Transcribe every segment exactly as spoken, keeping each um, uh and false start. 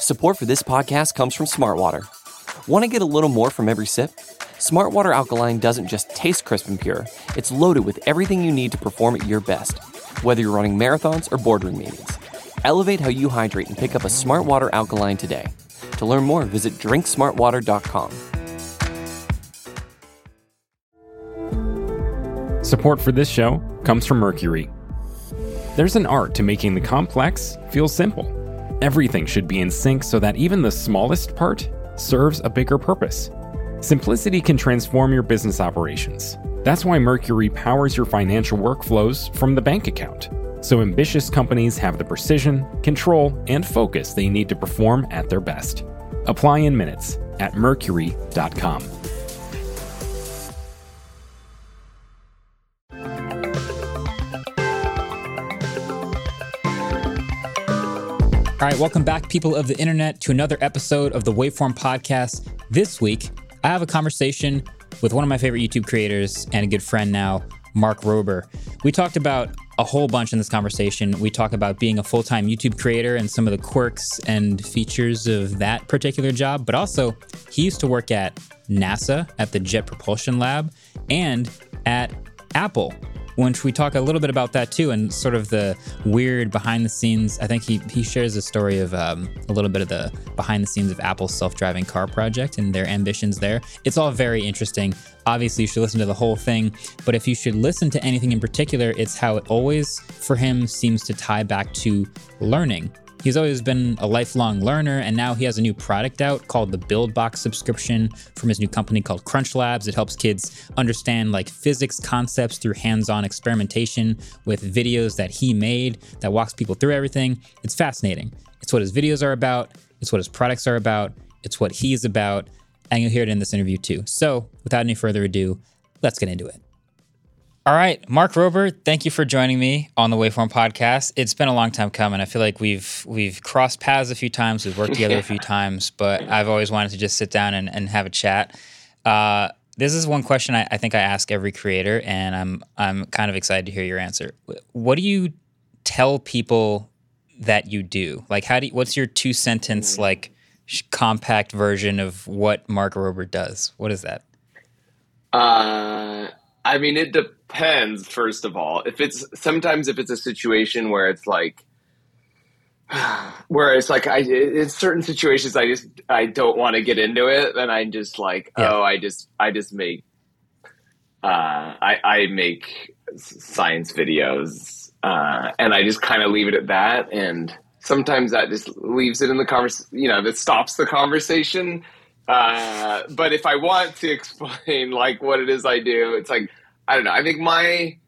Support for this podcast comes from Smartwater. Want to get a little more from every sip? Smartwater Alkaline doesn't just taste crisp and pure, it's loaded with everything you need to perform at your best, whether you're running marathons or boardroom meetings. Elevate how you hydrate and pick up a Smartwater Alkaline today. To learn more, visit drink smartwater dot com. Support for this show comes from Mercury. There's an art to making the complex feel simple. Everything should be in sync so that even the smallest part serves a bigger purpose. Simplicity can transform your business operations. That's why Mercury powers your financial workflows from the bank account, so ambitious companies have the precision, control, and focus they need to perform at their best. Apply in minutes at mercury dot com. All right, welcome back, people of the internet, to another episode of the Waveform Podcast. This week, I have a conversation with one of my favorite YouTube creators and a good friend now, Mark Rober. We talked about a whole bunch in this conversation. We talk about being a full-time YouTube creator and some of the quirks and features of that particular job, but also he used to work at NASA at the Jet Propulsion Lab and at Apple, which we talk a little bit about that too, and sort of the weird behind the scenes. I think he he shares a story of um, a little bit of the behind the scenes of Apple's self-driving car project and their ambitions there. It's all very interesting. Obviously, you should listen to the whole thing, but if you should listen to anything in particular, it's how it always, for him, seems to tie back to learning. He's always been a lifelong learner, and now he has a new product out called the BuildBox subscription from his new company called Crunch Labs. It helps kids understand like physics concepts through hands-on experimentation with videos that he made that walks people through everything. It's fascinating. It's what his videos are about. It's what his products are about. It's what he's about. And you'll hear it in this interview too. So without any further ado, let's get into it. All right, Mark Rober, thank you for joining me on the Waveform Podcast. It's been a long time coming. I feel like we've we've crossed paths a few times, we've worked together yeah. a few times, but I've always wanted to just sit down and, and have a chat. Uh, this is one question I, I think I ask every creator, and I'm I'm kind of excited to hear your answer. What do you tell people that you do? Like, how do you, what's your two sentence like sh- compact version of what Mark Rober does? What is that? Uh. I mean, it depends, first of all. If it's sometimes if it's a situation where it's like, where it's like, I, in certain situations, I just, I don't want to get into it. Then I'm just like, yeah. oh, I just, I just make, uh, I, I make science videos, uh, and I just kind of leave it at that. And sometimes that just leaves it in the conversation, you know, that stops the conversation. Uh, but if I want to explain like what it is I do, it's like, I don't know. I think my,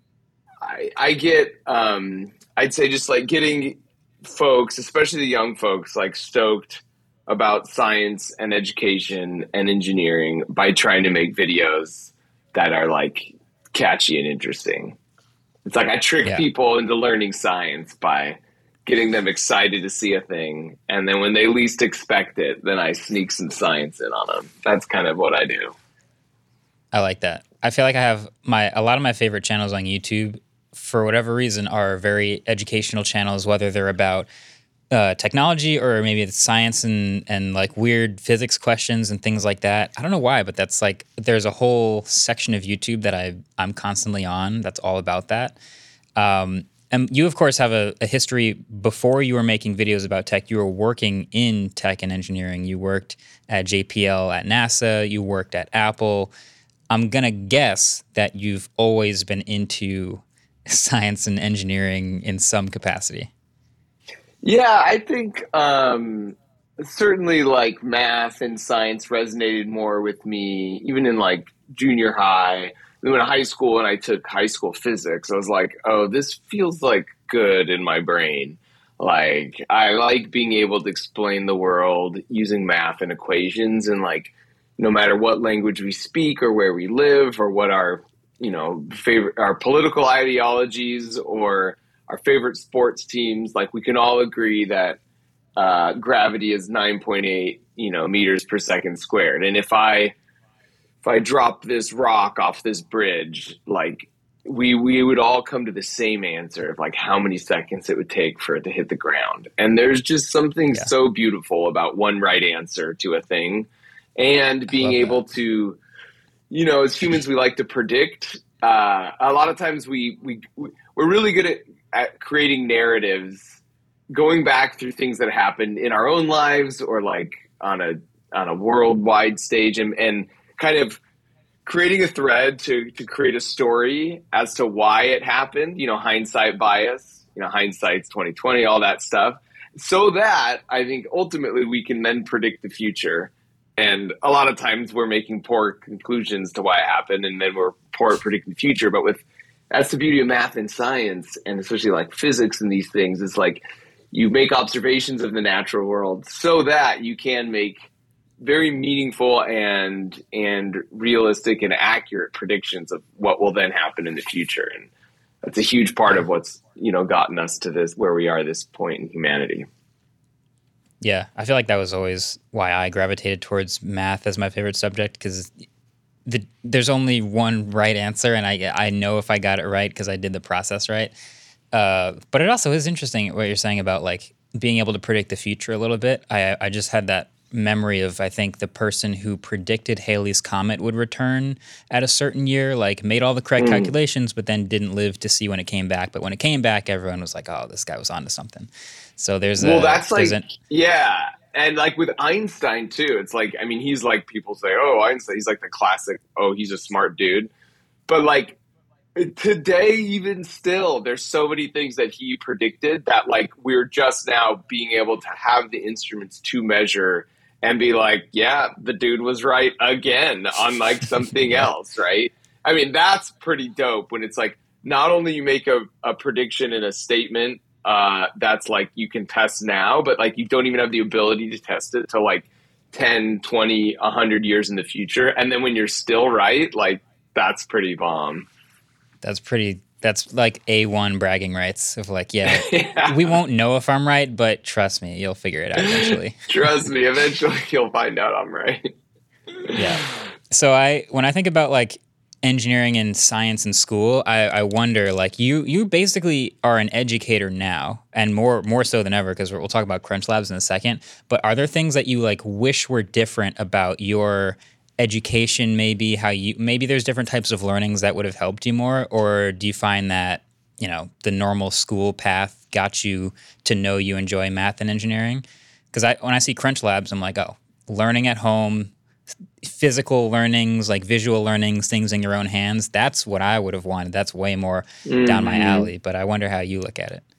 I, I get, um, I'd say just like getting folks, especially the young folks, like stoked about science and education and engineering by trying to make videos that are like catchy and interesting. It's like I trick yeah. people into learning science by getting them excited to see a thing. And then when they least expect it, then I sneak some science in on them. That's kind of what I do. I like that. I feel like I have my, a lot of my favorite channels on YouTube, for whatever reason, are very educational channels, whether they're about uh, technology or maybe it's science and, and like weird physics questions and things like that. I don't know why, but that's like, there's a whole section of YouTube that I, I'm constantly on that's all about that. Um, And you, of course, have a, a history before you were making videos about tech. You were working in tech and engineering. You worked at J P L at NASA. You worked at Apple. I'm going to guess that you've always been into science and engineering in some capacity. Yeah, I think um, certainly like math and science resonated more with me, even in like junior high. In high school, and I took high school physics, I was like, oh, this feels like good in my brain. Like, I like being able to explain the world using math and equations, and like, no matter what language we speak or where we live or what our, you know, favorite, our political ideologies or our favorite sports teams, like we can all agree that uh, gravity is nine point eight, you know, meters per second squared. And if I, if I drop this rock off this bridge, like we we would all come to the same answer of like how many seconds it would take for it to hit the ground. And there's just something yeah. so beautiful about one right answer to a thing, and being able that. to, you know, as humans, we like to predict. Uh, a lot of times we, we, we're really good at, at creating narratives, going back through things that happened in our own lives or like on a, on a worldwide stage, and, and kind of creating a thread to, to create a story as to why it happened, you know, hindsight bias, you know, hindsight's twenty twenty, all that stuff. So that I think ultimately we can then predict the future. And a lot of times we're making poor conclusions to why it happened, and then we're poor at predicting the future. But with, that's the beauty of math and science, and especially like physics and these things, is like you make observations of the natural world so that you can make very meaningful and and realistic and accurate predictions of what will then happen in the future. And that's a huge part of what's, you know, gotten us to this, where we are at this point in humanity. Yeah, I feel like that was always why I gravitated towards math as my favorite subject, because the, there's only one right answer, and I I know if I got it right because I did the process right. Uh, but it also is interesting what you're saying about like being able to predict the future a little bit. I I just had that memory of, I think, the person who predicted Halley's Comet would return at a certain year, like made all the correct mm. calculations, but then didn't live to see when it came back. But when it came back, everyone was like, oh, this guy was onto something. So there's well, a... Well, that's like, an, yeah. And like with Einstein too, it's like, I mean, he's like, people say, oh, Einstein, he's like the classic, oh, he's a smart dude. But like today, even still, there's so many things that he predicted that like we're just now being able to have the instruments to measure and be like, yeah, the dude was right again on like something yeah. else, right? I mean, that's pretty dope when it's like, not only you make a, a prediction in a statement uh, that's like you can test now, but like you don't even have the ability to test it till like ten, twenty, one hundred years in the future. And then when you're still right, like that's pretty bomb. That's pretty... That's like A one bragging rights of like, yeah, yeah, we won't know if I'm right, but trust me, you'll figure it out eventually. Trust me, eventually you'll find out I'm right. Yeah. So I, when I think about like engineering and science in school, I, I wonder like you, you basically are an educator now, and more, more so than ever, because we'll talk about Crunch Labs in a second, but are there things that you like wish were different about your education, maybe how you, maybe there's different types of learnings that would have helped you more? Or do you find that, you know, the normal school path got you to know you enjoy math and engineering? Because I, when I see Crunch Labs, I'm like, oh, learning at home, physical learnings, like visual learnings, things in your own hands. That's what I would have wanted. That's way more mm-hmm. down my alley, but I wonder how you look at it.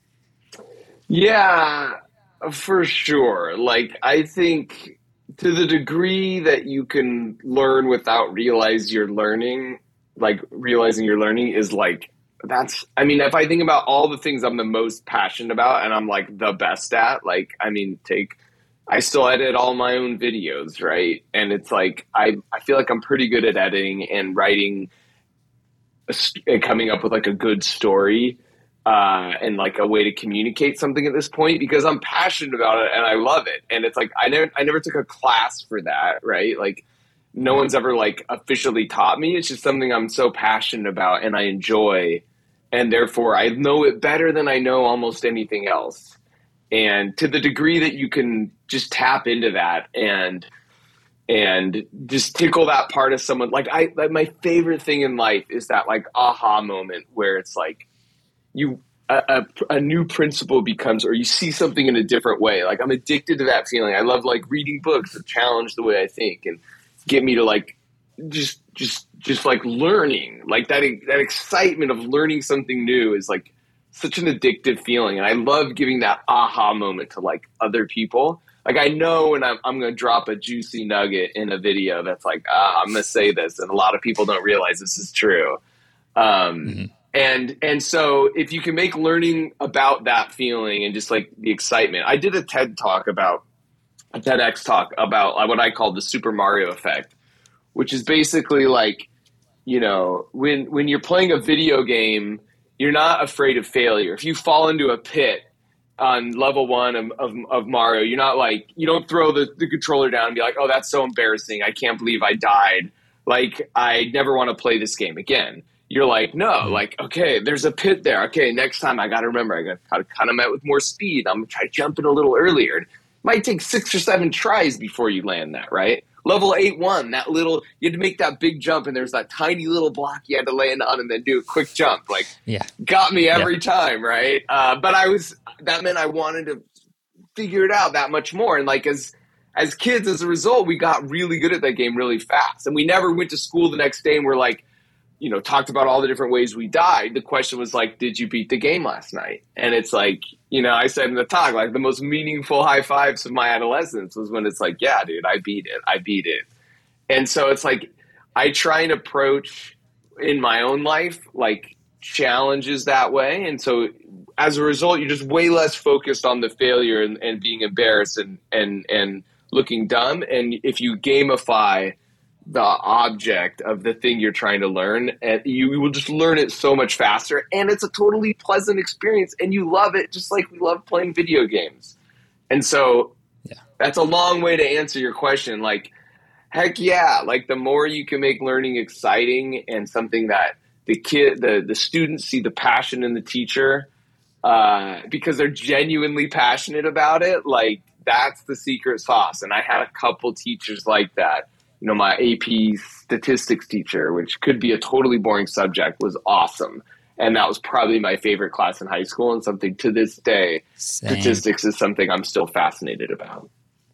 Yeah, for sure. Like, I think to the degree that you can learn without realize you're learning, like realizing you're learning is like, that's, I mean, if I think about all the things I'm the most passionate about and I'm like the best at, like, I mean, take, I still edit all my own videos, right? And it's like, I, I feel like I'm pretty good at editing and writing a, and coming up with like a good story. Uh, and like a way to communicate something at this point, because I'm passionate about it and I love it. And it's like, I never, I never took a class for that, right? Like no one's ever like officially taught me. It's just something I'm so passionate about and I enjoy. And therefore I know it better than I know almost anything else. And to the degree that you can just tap into that and, and just tickle that part of someone, like I, like my favorite thing in life is that like aha moment where it's like, you a, a, a new principle becomes, or you see something in a different way. Like I'm addicted to that feeling. I love like reading books that challenge the way I think and get me to like just just just like learning. Like that that excitement of learning something new is like such an addictive feeling, and I love giving that aha moment to like other people. Like I know when I'm I'm going to drop a juicy nugget in a video that's like ah, I'm going to say this, and a lot of people don't realize this is true. Um, mm-hmm. And and so if you can make learning about that feeling and just like the excitement. I did a TED talk about, a TEDx talk about what I call the Super Mario effect, which is basically like, you know, when when you're playing a video game, you're not afraid of failure. If you fall into a pit on level one of, of, of Mario, you're not like, you don't throw the, the controller down and be like, oh, that's so embarrassing. I can't believe I died. Like, I never want to play this game again. you're like, no, mm-hmm. like, okay, there's a pit there. Okay, next time I got to remember, I got to kind of met with more speed. I'm going to try to jump in a little earlier. It might take six or seven tries before you land that, right? Level eight one, that little, you had to make that big jump, and there's that tiny little block you had to land on and then do a quick jump. Like, yeah. got me every yeah. time, right? Uh, but I was, that meant I wanted to figure it out that much more. And like, as as kids, as a result, we got really good at that game really fast. And we never went to school the next day and we're like, you know, talked about all the different ways we died. The question was like, did you beat the game last night? And it's like, you know, I said in the talk, like the most meaningful high fives of my adolescence was when it's like, yeah, dude, I beat it. I beat it. And so it's like, I try and approach in my own life, like challenges that way. And so as a result, you're just way less focused on the failure and, and being embarrassed and, and, and looking dumb. And if you gamify the object of the thing you're trying to learn, and you, you will just learn it so much faster, and it's a totally pleasant experience, and you love it just like we love playing video games. And so yeah. that's a long way to answer your question. Like, heck yeah, like the more you can make learning exciting and something that the kid, the, the students see the passion in the teacher uh, because they're genuinely passionate about it, like that's the secret sauce. And I had a couple teachers like that. You know, my A P statistics teacher, which could be a totally boring subject, was awesome. And that was probably my favorite class in high school, and something to this day, Same. Statistics is something I'm still fascinated about.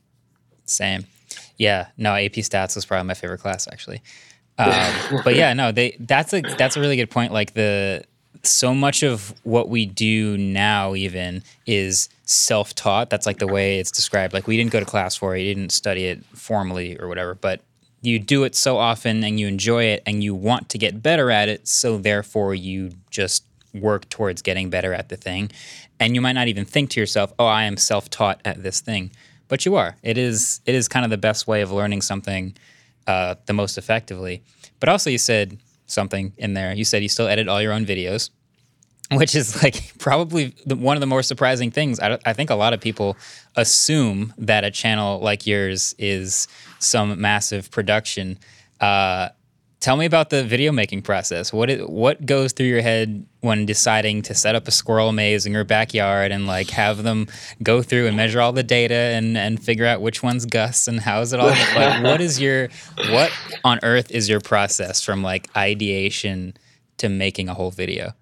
Same. Yeah, no, A P stats was probably my favorite class, actually. Um, but yeah, no, they that's a that's a really good point. Like the so much of what we do now even is self-taught. That's like the way it's described. Like we didn't go to class for it, you didn't study it formally or whatever, but you do it so often and you enjoy it and you want to get better at it, so therefore you just work towards getting better at the thing. And you might not even think to yourself, oh, I am self-taught at this thing. But you are. It is it is kind of the best way of learning something uh, the most effectively. But also you said something in there. You said you still edit all your own videos, which is like probably the, one of the more surprising things. I, I think a lot of people assume that a channel like yours is some massive production. Uh, tell me about the video making process. What is, what goes through your head when deciding to set up a squirrel maze in your backyard and like have them go through and measure all the data and, and figure out which one's Gus and how is it all? Like, what is your what on earth is your process from like ideation to making a whole video?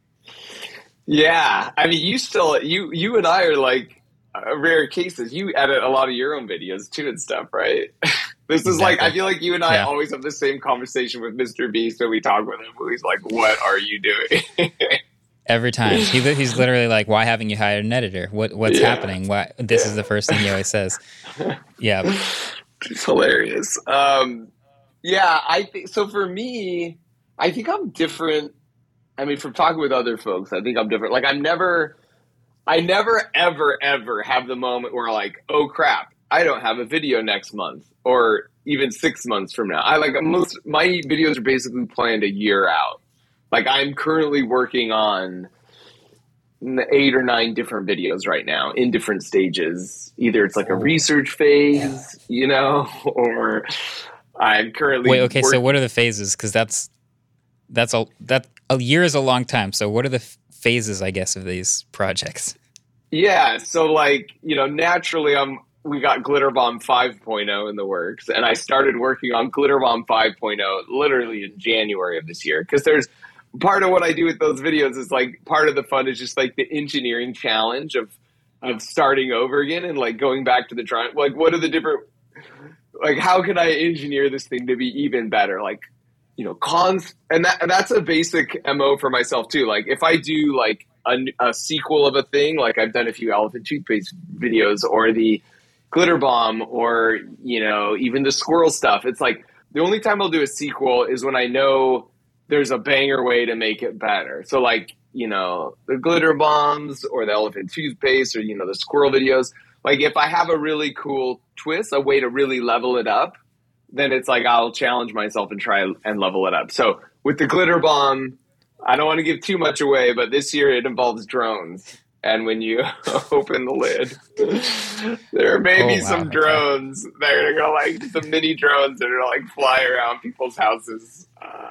Yeah, I mean, you still you you and I are like uh, rare cases. You edit a lot of your own videos too and stuff, right? This is exactly. like I feel like you and I yeah. always have the same conversation with Mister Beast when we talk with him. He's like, "What are you doing?" Every time he, he's literally like, "Why haven't you hired an editor? What what's yeah. happening? Why?" This yeah. is the first thing he always says. Yeah, it's hilarious. Um, yeah, I think so. For me, I think I'm different. I mean, from talking with other folks, I think I'm different. Like, I'm never, I never, ever, ever have the moment where like, oh crap, I don't have a video next month or even six months from now. I like most, my videos are basically planned a year out. Like I'm currently working on eight or nine different videos right now in different stages. Either it's like a research phase, you know, or I'm currently. Wait, okay. working- so what are the phases? Cause that's, that's a, that a year is a long time. So what are the f- phases, I guess, of these projects? Yeah. So like, you know, naturally I'm, we got Glitter Bomb five point oh in the works, and I started working on Glitter Bomb five point oh literally in January of this year. Cause there's part of what I do with those videos is like, part of the fun is just like the engineering challenge of, of starting over again and like going back to the drawing. Like, what are the different, like, how can I engineer this thing to be even better? Like, you know, cons, and that and that's a basic M O for myself too. Like if I do like a, a sequel of a thing, like I've done a few elephant toothpaste videos or the Glitter Bomb or, you know, even the squirrel stuff. It's like the only time I'll do a sequel is when I know there's a banger way to make it better. So like, you know, the Glitter Bombs or the elephant toothpaste or, you know, the squirrel videos. Like if I have a really cool twist, a way to really level it up, then it's like I'll challenge myself and try and level it up. So with the Glitter Bomb, I don't want to give too much away, but this year it involves drones. And when you open the lid, there may be oh, wow, some okay. drones that are going to like, some mini drones that are going to like fly around people's houses. Uh,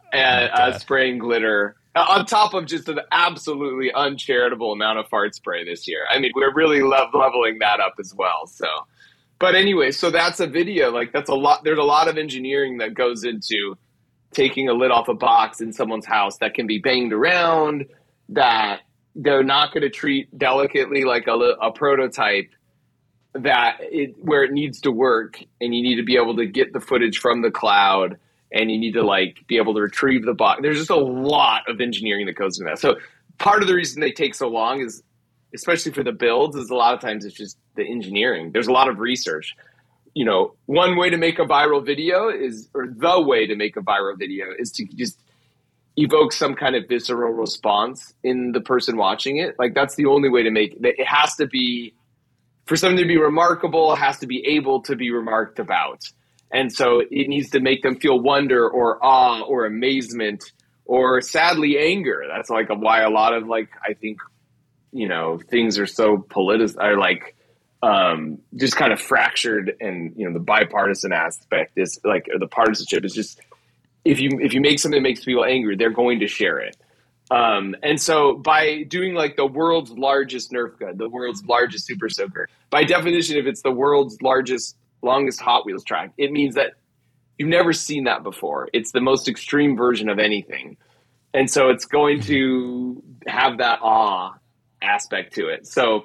and oh, uh, spraying glitter on top of just an absolutely uncharitable amount of fart spray this year. I mean, we're really lo- leveling that up as well. So, but anyway, so that's a video. Like that's a lot. There's a lot of engineering that goes into taking a lid off a box in someone's house that can be banged around, that they're not going to treat delicately like a, a prototype, that it, where it needs to work, and you need to be able to get the footage from the cloud, and you need to like be able to retrieve the box. There's just a lot of engineering that goes into that. So part of the reason they take so long is, especially for the builds, is a lot of times it's just the engineering. There's a lot of research. You know, one way to make a viral video is, or the way to make a viral video is to just evoke some kind of visceral response in the person watching it. Like that's the only way to make it. It has to be, for something to be remarkable, it has to be able to be remarked about. And so it needs to make them feel wonder or awe or amazement or sadly anger. That's like a, why a lot of like, I think, you know, things are so politicized, are like um, just kind of fractured. And, you know, the bipartisan aspect is like, or the partisanship is just, if you, if you make something that makes people angry, they're going to share it. Um, and so by doing like the world's largest Nerf gun, the world's largest Super Soaker, by definition, if it's the world's largest, longest Hot Wheels track, it means that you've never seen that before. It's the most extreme version of anything. And so it's going to have that awe aspect to it. So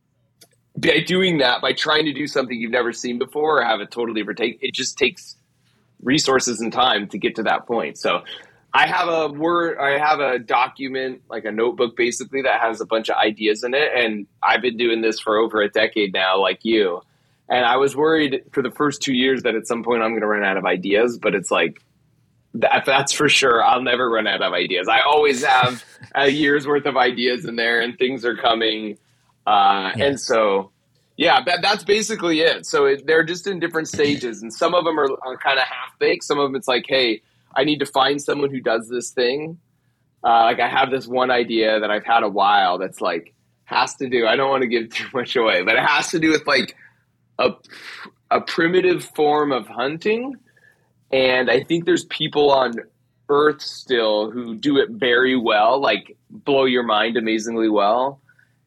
by doing that, by trying to do something you've never seen before or have a totally different take, it just takes resources and time to get to that point. So I have a word, I have a document, like a notebook basically, that has a bunch of ideas in it. And I've been doing this for over a decade now, like you. And I was worried for the first two years that at some point I'm going to run out of ideas, but it's like, that, that's for sure. I'll never run out of ideas. I always have a year's worth of ideas in there, and things are coming. Uh, yeah. And so, yeah, that, that's basically it. So it, they're just in different stages, and some of them are, are kind of half-baked. Some of them it's like, hey, I need to find someone who does this thing. Uh, like I have this one idea that I've had a while that's like, has to do, I don't want to give too much away, but it has to do with like, A, a primitive form of hunting. And I think there's people on Earth still who do it very well, like blow your mind amazingly well.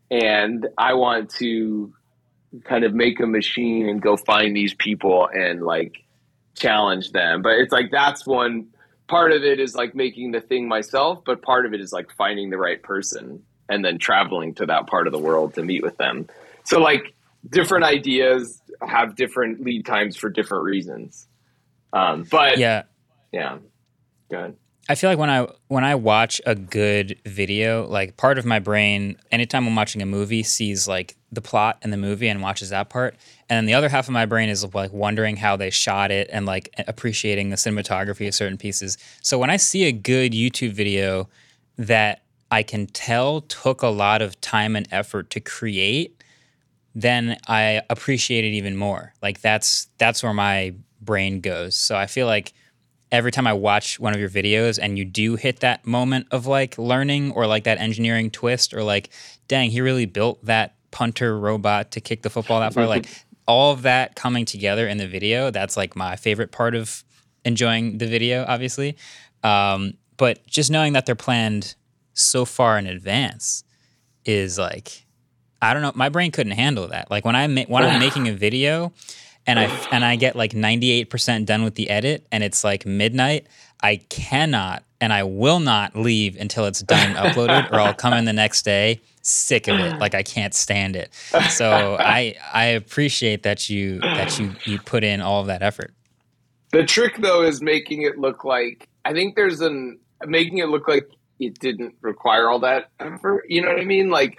And I want to kind of make a machine and go find these people and like challenge them. But it's like, that's one part of it is like making the thing myself, but part of it is like finding the right person and then traveling to that part of the world to meet with them. So like different ideas have different lead times for different reasons. Um, but yeah, yeah, good. I feel like when I when I watch a good video, like part of my brain, anytime I'm watching a movie, sees like the plot in the movie and watches that part, and then the other half of my brain is like wondering how they shot it and like appreciating the cinematography of certain pieces. So when I see a good YouTube video that I can tell took a lot of time and effort to create, then I appreciate it even more. Like that's that's where my brain goes. So I feel like every time I watch one of your videos and you do hit that moment of like learning or like that engineering twist or like, dang, he really built that punter robot to kick the football that far. Like all of that coming together in the video, that's like my favorite part of enjoying the video, obviously. Um, but just knowing that they're planned so far in advance is like, I don't know, my brain couldn't handle that. Like when, I ma- when I'm making a video and I and I get like ninety-eight percent done with the edit and it's like midnight, I cannot and I will not leave until it's done and uploaded, or I'll come in the next day sick of it. Like I can't stand it. So I I appreciate that you that you you put in all of that effort. The trick though is making it look like, I think there's an making it look like it didn't require all that effort. You know what I mean? Like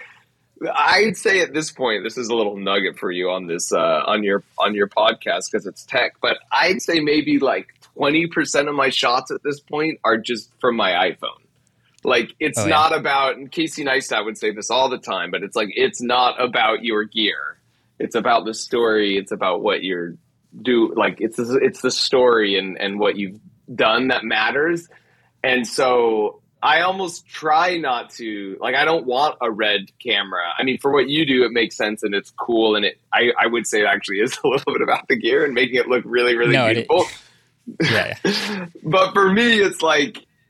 I'd say at this point, this is a little nugget for you on this uh, on your on your podcast because it's tech. But I'd say maybe like twenty percent of my shots at this point are just from my iPhone. Like it's oh, not yeah. about. And Casey Neistat would say this all the time, but it's like it's not about your gear. It's about the story. It's about what you're do. Like it's it's the story and and what you've done that matters. And so I almost try not to, like, I don't want a red camera. I mean, for what you do, it makes sense and it's cool. And it, I, I would say it actually is a little bit about the gear and making it look really, really no, beautiful. It, yeah, yeah. But for me, it's like,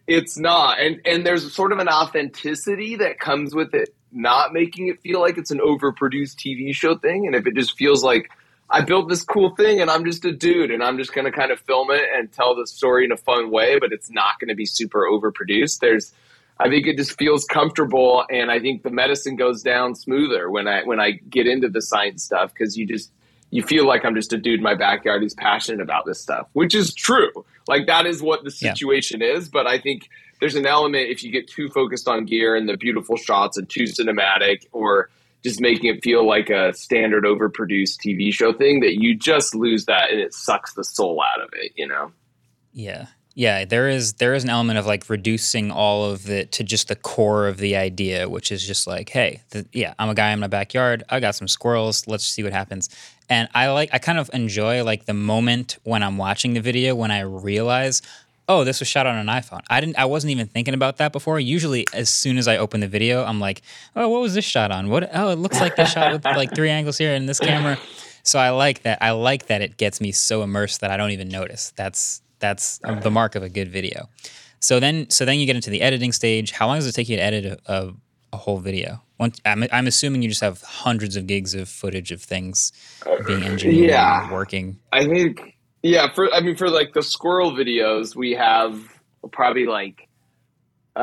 It's not. And and there's sort of an authenticity that comes with it, not making it feel like it's an overproduced T V show thing. And if it just feels like I built this cool thing and I'm just a dude and I'm just going to kind of film it and tell the story in a fun way, but it's not going to be super overproduced. There's, I think it just feels comfortable. And I think the medicine goes down smoother when I, when I get into the science stuff, because you just, you feel like I'm just a dude in my backyard who's passionate about this stuff, which is true. Like that is what the situation yeah. is. But I think there's an element, if you get too focused on gear and the beautiful shots and too cinematic, or just making it feel like a standard overproduced T V show thing, that you just lose that and it sucks the soul out of it, you know? Yeah. Yeah. There is, there is an element of like reducing all of it to just the core of the idea, which is just like, hey, the, yeah, I'm a guy in my backyard. I got some squirrels. Let's see what happens. And I like, I kind of enjoy like the moment when I'm watching the video, when I realize, oh, this was shot on an iPhone. I didn't. I wasn't even thinking about that before. Usually, as soon as I open the video, I'm like, oh, what was this shot on? What? Oh, it looks like this shot with like three angles here in this camera. So I like that. I like that it gets me so immersed that I don't even notice. That's that's the mark of a good video. So then, so then you get into the editing stage. How long does it take you to edit a, a, a whole video? Once, I'm, I'm assuming you just have hundreds of gigs of footage of things being engineered yeah. and working. I think. Yeah, for I mean, for like the squirrel videos, we have probably like, uh,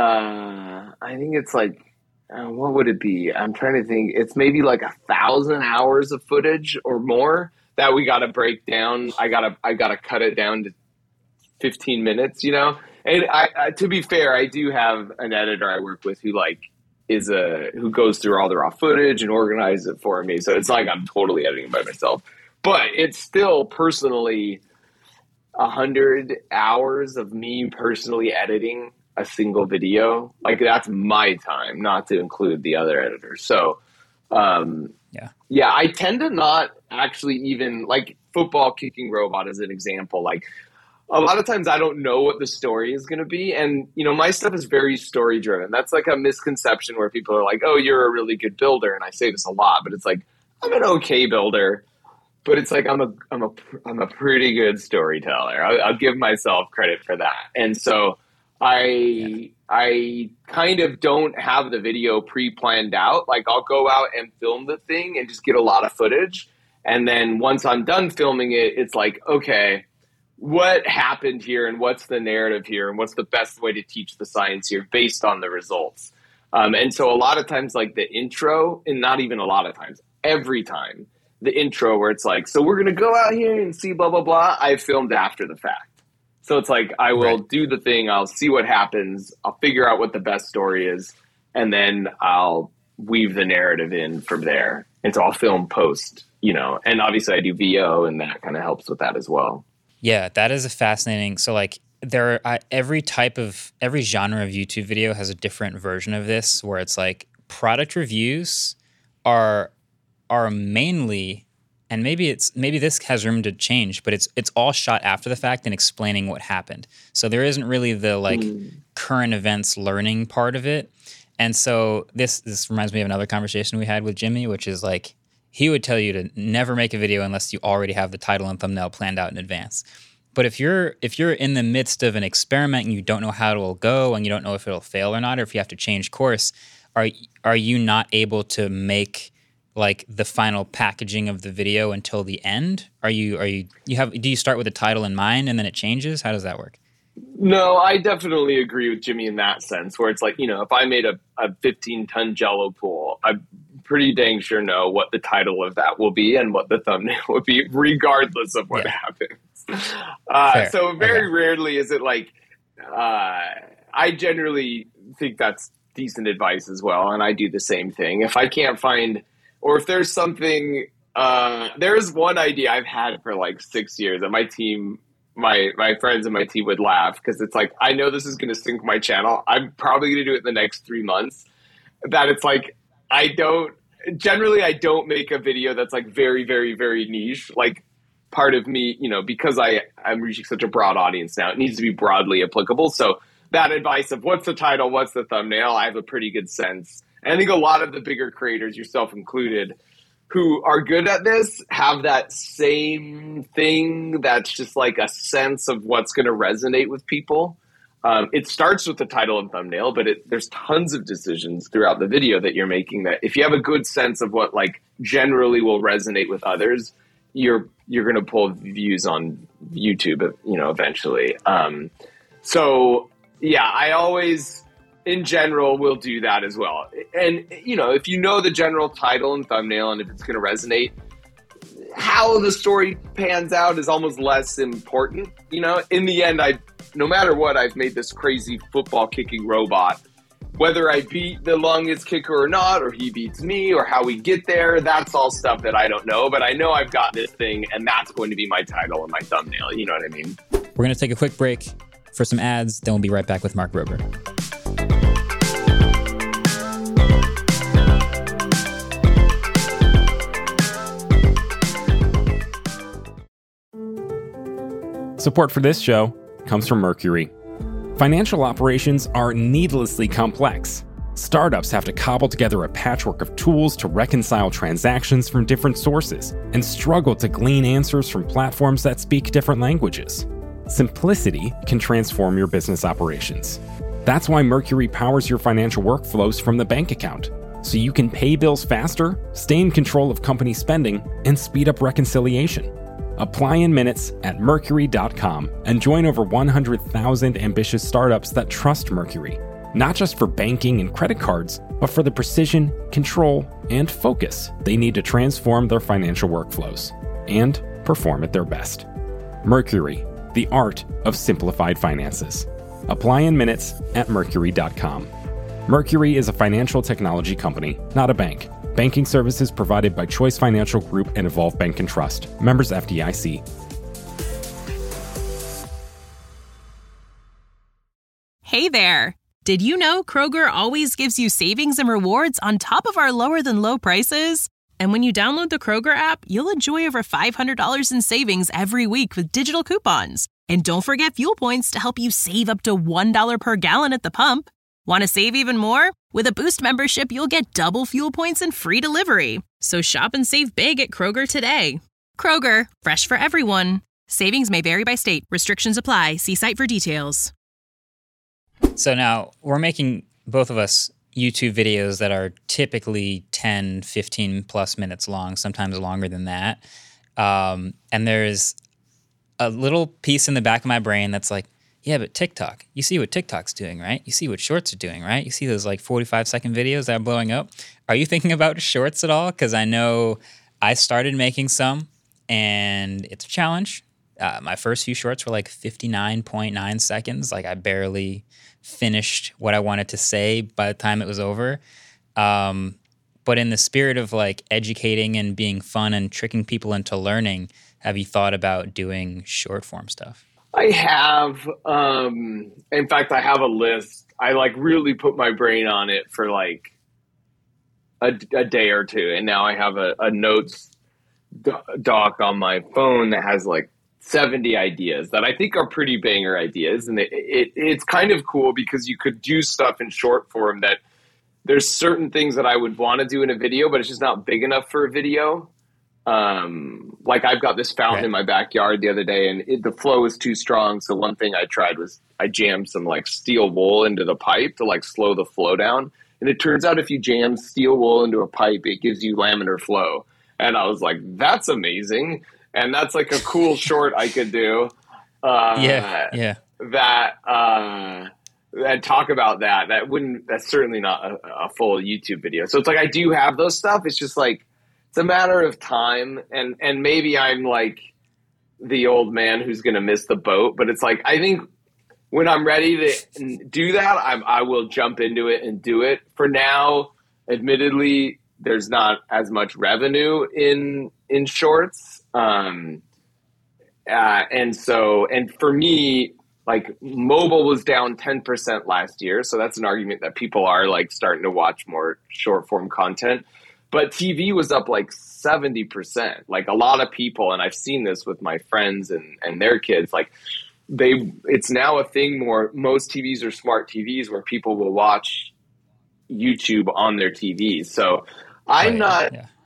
I think it's like, uh, what would it be? I'm trying to think. It's maybe like a thousand hours of footage or more that we got to break down. I gotta, I gotta cut it down to fifteen minutes, you know. And I, I, to be fair, I do have an editor I work with who like is a who goes through all the raw footage and organizes it for me. So it's like I'm totally editing by myself, but it's still personally a hundred hours of me personally editing a single video. Like that's my time, not to include the other editors. So, um, yeah, yeah, I tend to not actually even like football kicking robot as an example. Like a lot of times I don't know what the story is going to be. And, you know, my stuff is very story driven. That's like a misconception where people are like, oh, you're a really good builder. And I say this a lot, but it's like, I'm an okay builder. But it's like I'm a I'm a I'm a pretty good storyteller. I'll, I'll give myself credit for that. And so I yeah. I kind of don't have the video pre-planned out. Like I'll go out and film the thing and just get a lot of footage. And then once I'm done filming it, it's like, okay, what happened here and what's the narrative here and what's the best way to teach the science here based on the results. Um, and so a lot of times, like the intro, and not even a lot of times, every time. The intro where it's like, so we're going to go out here and see blah, blah, blah. I filmed after the fact. So it's like, I will right. do the thing. I'll see what happens. I'll figure out what the best story is. And then I'll weave the narrative in from there. And so I'll film post, you know, and obviously I do V O and that kind of helps with that as well. Yeah, that is a fascinating. So like there are uh, every type of, every genre of YouTube video has a different version of this where it's like product reviews are are mainly, and maybe it's maybe this has room to change, but it's it's all shot after the fact and explaining what happened. So there isn't really the like mm. current events learning part of it. And so this this reminds me of another conversation we had with Jimmy, which is like he would tell you to never make a video unless you already have the title and thumbnail planned out in advance. But if you're if you're in the midst of an experiment and you don't know how it will go and you don't know if it'll fail or not, or if you have to change course, are are you not able to make like the final packaging of the video until the end? Are you, are you, you have, do you start with a title in mind and then it changes? How does that work? No, I definitely agree with Jimmy in that sense where it's like, you know, if I made a, a fifteen ton Jello pool, I'm pretty dang sure know what the title of that will be and what the thumbnail would be regardless of what yeah. happens. Uh, so very okay. rarely is it like, uh, I generally think that's decent advice as well. And I do the same thing. If I can't find, or if there's something, uh, there's one idea I've had for like six years and my team, my, my friends and my team would laugh because it's like, I know this is going to sink my channel. I'm probably going to do it in the next three months. That it's like, I don't, generally I don't make a video that's like very, very, very niche. Like part of me, you know, because I, I'm reaching such a broad audience now, it needs to be broadly applicable. So that advice of what's the title, what's the thumbnail, I have a pretty good sense. And I think a lot of the bigger creators, yourself included, who are good at this have that same thing that's just like a sense of what's going to resonate with people. Um, it starts with the title and thumbnail, but it, there's tons of decisions throughout the video that you're making that if you have a good sense of what like generally will resonate with others, you're you're going to pull views on YouTube, you know, eventually. Um, so yeah, I always, in general, will do that as well. And you know, if you know the general title and thumbnail, and if it's going to resonate, how the story pans out is almost less important. You know, in the end, I. No matter what, I've made this crazy football kicking robot. Whether I beat the longest kicker or not, or he beats me, or how we get there, that's all stuff that I don't know. But I know I've got this thing, and that's going to be my title and my thumbnail. You know what I mean? We're going to take a quick break for some ads, then we'll be right back with Mark Rober. Support for this show comes from Mercury. Financial operations are needlessly complex. Startups have to cobble together a patchwork of tools to reconcile transactions from different sources and struggle to glean answers from platforms that speak different languages. Simplicity can transform your business operations. That's why Mercury powers your financial workflows from the bank account, so you can pay bills faster, stay in control of company spending, and speed up reconciliation. Apply in minutes at Mercury dot com and join over one hundred thousand ambitious startups that trust Mercury, not just for banking and credit cards, but for the precision, control, and focus they need to transform their financial workflows and perform at their best. Mercury, the art of simplified finances. Apply in minutes at Mercury dot com. Mercury is a financial technology company, not a bank. Banking services provided by Choice Financial Group and Evolve Bank and Trust. Members F D I C. Hey there! Did you know Kroger always gives you savings and rewards on top of our lower than low prices? And when you download the Kroger app, you'll enjoy over five hundred dollars in savings every week with digital coupons. And don't forget fuel points to help you save up to one dollar per gallon at the pump. Want to save even more? With a Boost membership, you'll get double fuel points and free delivery. So shop and save big at Kroger today. Kroger, fresh for everyone. Savings may vary by state. Restrictions apply. See site for details. So now we're making, both of us, YouTube videos that are typically ten, fifteen plus minutes long, sometimes longer than that. Um, and there's a little piece in the back of my brain that's like, yeah, but TikTok, you see what TikTok's doing, right? You see what Shorts are doing, right? You see those like forty-five second videos that are blowing up. Are you thinking about Shorts at all? Because I know I started making some, and it's a challenge. Uh, my first few shorts were like fifty-nine point nine seconds. Like I barely finished what I wanted to say by the time it was over. Um, but in the spirit of like educating and being fun and tricking people into learning, have you thought about doing short form stuff? I have, um, in fact, I have a list. I like really put my brain on it for like a, a day or two. And now I have a, a notes doc on my phone that has like seventy ideas that I think are pretty banger ideas. And it, it, it's kind of cool because you could do stuff in short form that there's certain things that I would want to do in a video, but it's just not big enough for a video. Um, like I've got this fountain right. in my backyard the other day, and it, the flow is too strong. So one thing I tried was I jammed some like steel wool into the pipe to like slow the flow down. And it turns out if you jam steel wool into a pipe, it gives you laminar flow. And I was like, that's amazing. And that's like a cool short I could do. Uh, yeah, yeah. That, uh, that talk about that. That wouldn't, that's certainly not a, a full YouTube video. So it's like, I do have those stuff. It's just like, it's a matter of time, and, and maybe I'm like the old man who's going to miss the boat, but it's like, I think when I'm ready to do that, I'm, I will jump into it and do it. For now, admittedly, there's not as much revenue in, in shorts. Um, uh, and so, and for me, like mobile was down ten percent last year. So that's an argument that people are like starting to watch more short form content. But T V was up like seventy percent. Like a lot of people, and I've seen this with my friends and, and their kids, like they, it's now a thing more, most T Vs are smart T Vs where people will watch YouTube on their T Vs. So I'm oh, yeah, not, yeah.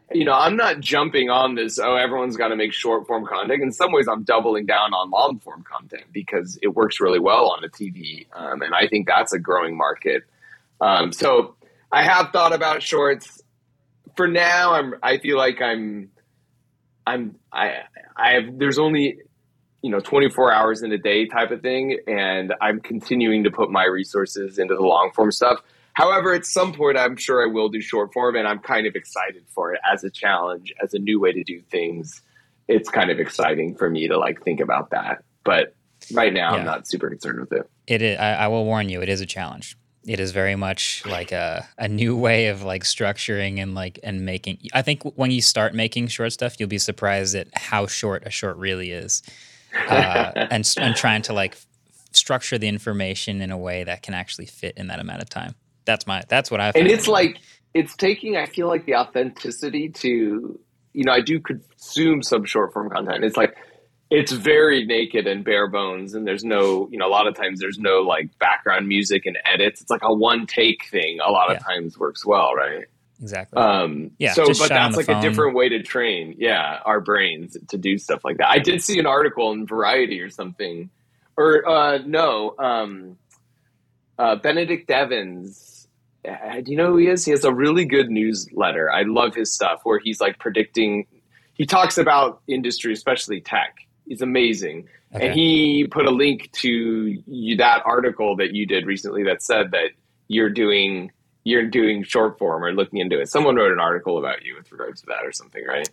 you know, I'm not jumping on this, oh, everyone's got to make short form content. In some ways, I'm doubling down on long form content because it works really well on a T V. Um, and I think that's a growing market. Um, so I have thought about shorts. For now, I'm, I feel like I'm, I'm, I, I have, there's only, you know, twenty-four hours in a day type of thing. And I'm continuing to put my resources into the long form stuff. However, at some point, I'm sure I will do short form, and I'm kind of excited for it as a challenge, as a new way to do things. It's kind of exciting for me to like think about that. But right now, yeah. I'm not super concerned with it. It is, I, I will warn you, it is a challenge. It is very much like a, a new way of like structuring and like and making. I think when you start making short stuff, you'll be surprised at how short a short really is, uh, and and trying to like structure the information in a way that can actually fit in that amount of time. That's my, that's what I found. And it's like, it's taking, I feel like the authenticity to, you know, I do consume some short form content. It's like, it's very naked and bare bones. And there's no, you know, a lot of times there's no like background music and edits. It's like a one take thing. A lot of yeah. times works well. Right. Exactly. Um, yeah. So, but that's like phone. a different way to train. Yeah. Our brains to do stuff like that. I did see an article in Variety or something, or uh, no, um, uh, Benedict Evans. Do you know who he is? He has a really good newsletter. I love his stuff where he's like predicting. He talks about industry, especially tech. He's amazing. Okay. And he put a link to you, that article that you did recently that said that you're doing you're doing short form or looking into it. Someone wrote an article about you with regards to that or something, right?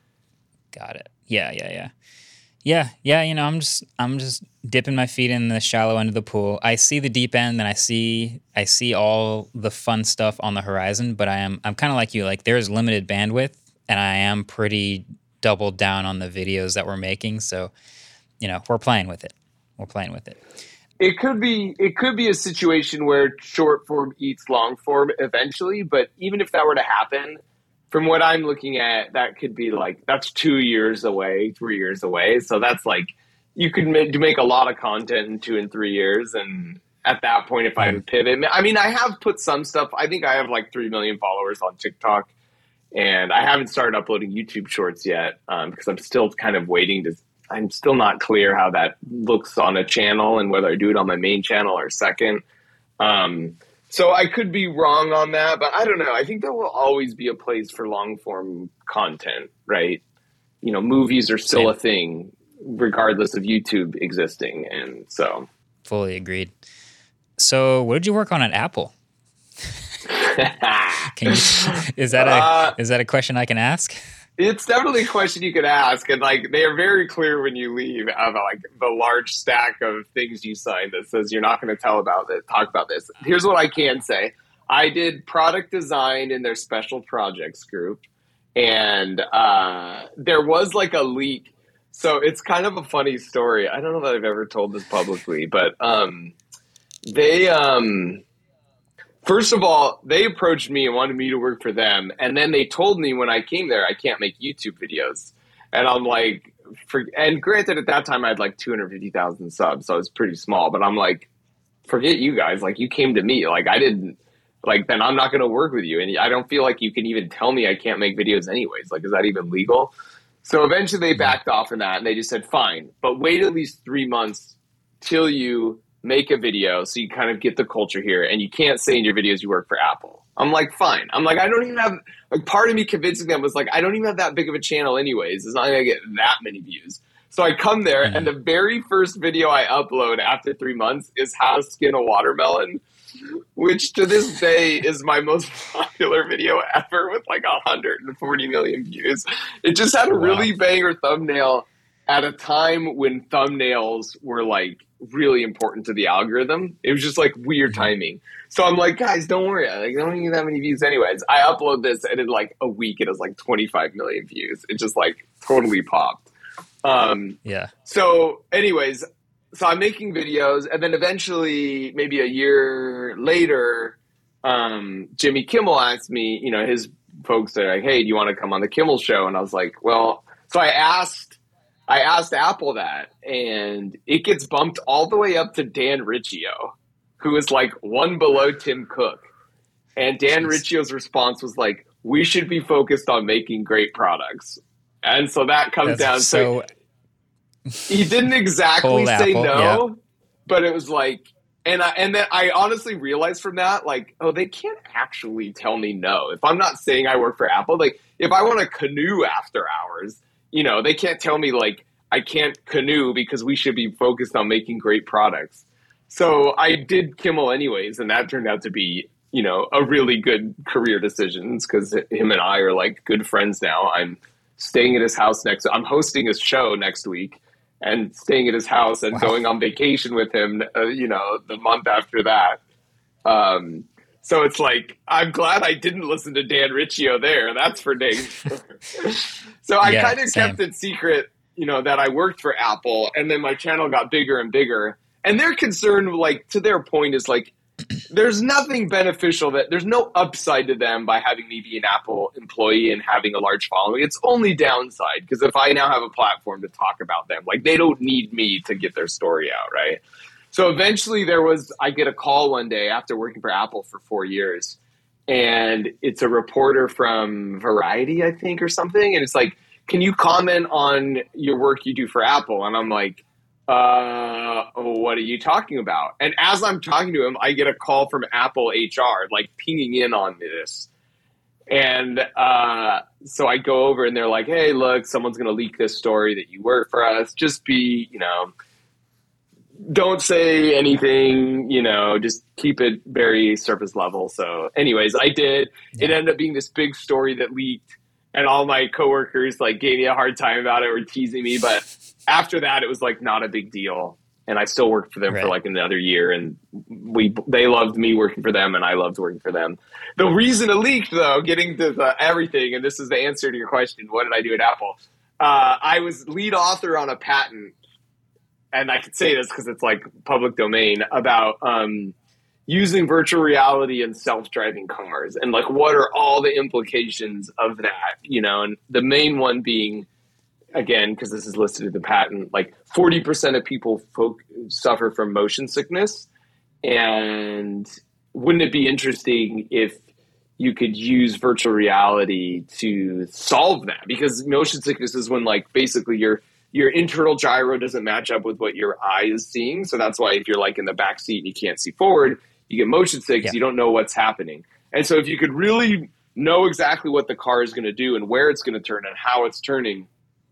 Got it. Yeah, yeah, yeah. Yeah, yeah, you know, I'm just I'm just dipping my feet in the shallow end of the pool. I see the deep end and I see I see all the fun stuff on the horizon, but I am I'm kind of like you, like there's limited bandwidth and I am pretty doubled down on the videos that we're making, so you know, we're playing with it. We're playing with it. It could be it could be a situation where short form eats long form eventually, but even if that were to happen, from what I'm looking at, that could be like, that's two years away, three years away. So that's like, you could make, make a lot of content in two and three years. And at that point, if I would pivot, I mean, I have put some stuff, I think I have like three million followers on TikTok and I haven't started uploading YouTube shorts yet um, because I'm still kind of waiting to, I'm still not clear how that looks on a channel and whether I do it on my main channel or second. Um, So I could be wrong on that, but I don't know. I think there will always be a place for long form content, right? You know, movies are still Same. a thing regardless of YouTube existing. And so. Fully agreed. So what did you work on at Apple? Can you, is that a, uh, is that a question I can ask? It's definitely a question you could ask, and like they are very clear when you leave of like the large stack of things you signed that says you're not going to tell about it, talk about this. Here's what I can say: I did product design in their special projects group, and uh, there was like a leak. So it's kind of a funny story. I don't know that I've ever told this publicly, but um, they. Um, First of all, they approached me and wanted me to work for them. And then they told me when I came there, I can't make YouTube videos. And I'm like, for, and granted, at that time, I had like two hundred fifty thousand subs. So it was pretty small. But I'm like, forget you guys. Like, you came to me. Like, I didn't, like, then I'm not going to work with you. And I don't feel like you can even tell me I can't make videos anyways. Like, is that even legal? So eventually they backed off from that. And they just said, fine, but wait at least three months till you make a video so you kind of get the culture here, and you can't say in your videos you work for Apple. I'm like, fine. I'm like, I don't even have, like, part of me convincing them was like, I don't even have that big of a channel anyways. It's not going to get that many views. So I come there, mm-hmm. and the very first video I upload after three months is how to skin a watermelon, which to this day is my most popular video ever with like one hundred forty million views. It just had a wow. really banger thumbnail at a time when thumbnails were like really important to the algorithm. It was just like weird timing. So I'm like, guys, don't worry. Like, I don't need that many views anyways. I upload this and in like a week it has like twenty-five million views. It just like totally popped. Um, yeah. So anyways, so I'm making videos, and then eventually maybe a year later, um, Jimmy Kimmel asked me, you know, his folks are like, hey, do you want to come on the Kimmel show? And I was like, well, so I asked, I asked Apple that, and it gets bumped all the way up to Dan Riccio, who is like one below Tim Cook. And Dan Jeez. Riccio's response was like, we should be focused on making great products. And so that comes That's down so to, he didn't exactly say Apple, no, yeah. but it was like, and I, and then I honestly realized from that, like, oh, they can't actually tell me no. If I'm not saying I work for Apple, like if I want to canoe after hours, you know, they can't tell me like, I can't canoe because we should be focused on making great products. So I did Kimmel anyways, and that turned out to be, you know, a really good career decision because him and I are like good friends now. I'm staying at his house next. I'm hosting his show next week and staying at his house and wow. going on vacation with him, uh, you know, the month after that. Um, so it's like, I'm glad I didn't listen to Dan Riccio there. That's for dang sure. So I yeah, kind of kept it secret, you know, that I worked for Apple, and then my channel got bigger and bigger. And their concern, like, to their point is like, there's nothing beneficial that there's no upside to them by having me be an Apple employee and having a large following. It's only downside because if I now have a platform to talk about them, like they don't need me to get their story out. Right. So eventually there was, I get a call one day after working for Apple for four years and it's a reporter from Variety, I think, or something. And it's like, can you comment on your work you do for Apple? And I'm like, uh, what are you talking about? And as I'm talking to him, I get a call from Apple H R, like pinging in on this. And uh, so I go over and they're like, hey, look, someone's going to leak this story that you work for us. Just be, you know, don't say anything, you know, just keep it very surface level. So anyways, I did. Yeah. It ended up being this big story that leaked. And all my coworkers like gave me a hard time about it, were teasing me. But after that, it was like not a big deal. And I still worked for them right. for like another year. And we they loved me working for them, and I loved working for them. The reason it leaked, though, getting to the everything, and this is the answer to your question, what did I do at Apple? Uh, I was lead author on a patent, and I could say this because it's like public domain, about um, using virtual reality in self-driving cars, and like what are all the implications of that, you know? And the main one being, again, because this is listed in the patent, like forty percent of people folk suffer from motion sickness. And wouldn't it be interesting if you could use virtual reality to solve that? Because motion sickness is when like basically your your internal gyro doesn't match up with what your eye is seeing. So that's why if you're like in the back seat and you can't see forward, you get motion sick because yeah. you don't know what's happening. And so if you could really know exactly what the car is going to do and where it's going to turn and how it's turning,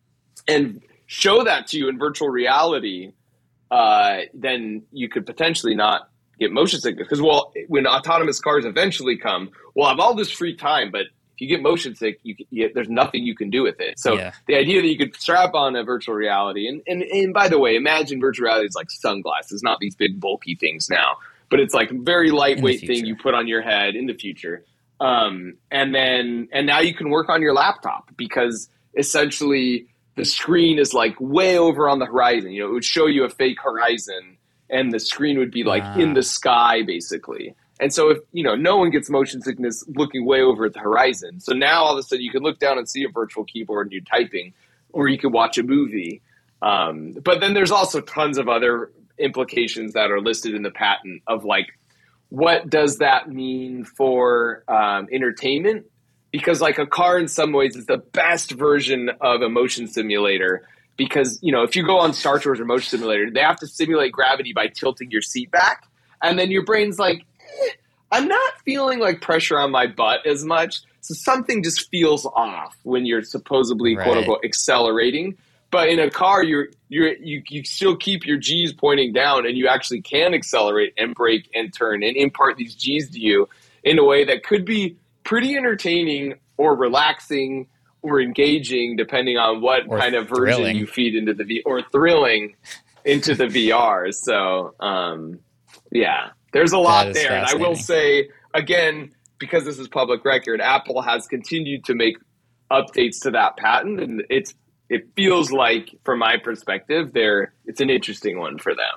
and show that to you in virtual reality, uh, then you could potentially not get motion sickness. Because, well, when autonomous cars eventually come, we'll have all this free time, but if you get motion sick, you, you, there's nothing you can do with it. So yeah. the idea that you could strap on a virtual reality, and, and, and by the way, imagine virtual reality is like sunglasses, not these big bulky things now, but it's like a very lightweight thing you put on your head in the future. Um, and then, and now you can work on your laptop because essentially the screen is like way over on the horizon. You know, it would show you a fake horizon and the screen would be like ah. in the sky basically. And so if, you know, no one gets motion sickness looking way over at the horizon. So now all of a sudden you can look down and see a virtual keyboard and you're typing, or you could watch a movie. Um, but then there's also tons of other implications that are listed in the patent of like, what does that mean for um, entertainment? Because like a car in some ways is the best version of a motion simulator, because, you know, if you go on Star Tours or Motion Simulator, they have to simulate gravity by tilting your seat back. And then your brain's like, eh, I'm not feeling like pressure on my butt as much. So something just feels off when you're supposedly, right. quote unquote, accelerating. But in a car, you're you're you you still keep your G's pointing down, and you actually can accelerate and brake and turn and impart these G's to you in a way that could be pretty entertaining or relaxing or engaging, depending on what or kind of version thrilling. you feed into the V, or thrilling into the V R. So, um, yeah, there's a lot there. And I will say, again, because this is public record, Apple has continued to make updates to that patent, and it's it feels like, from my perspective, there it's an interesting one for them.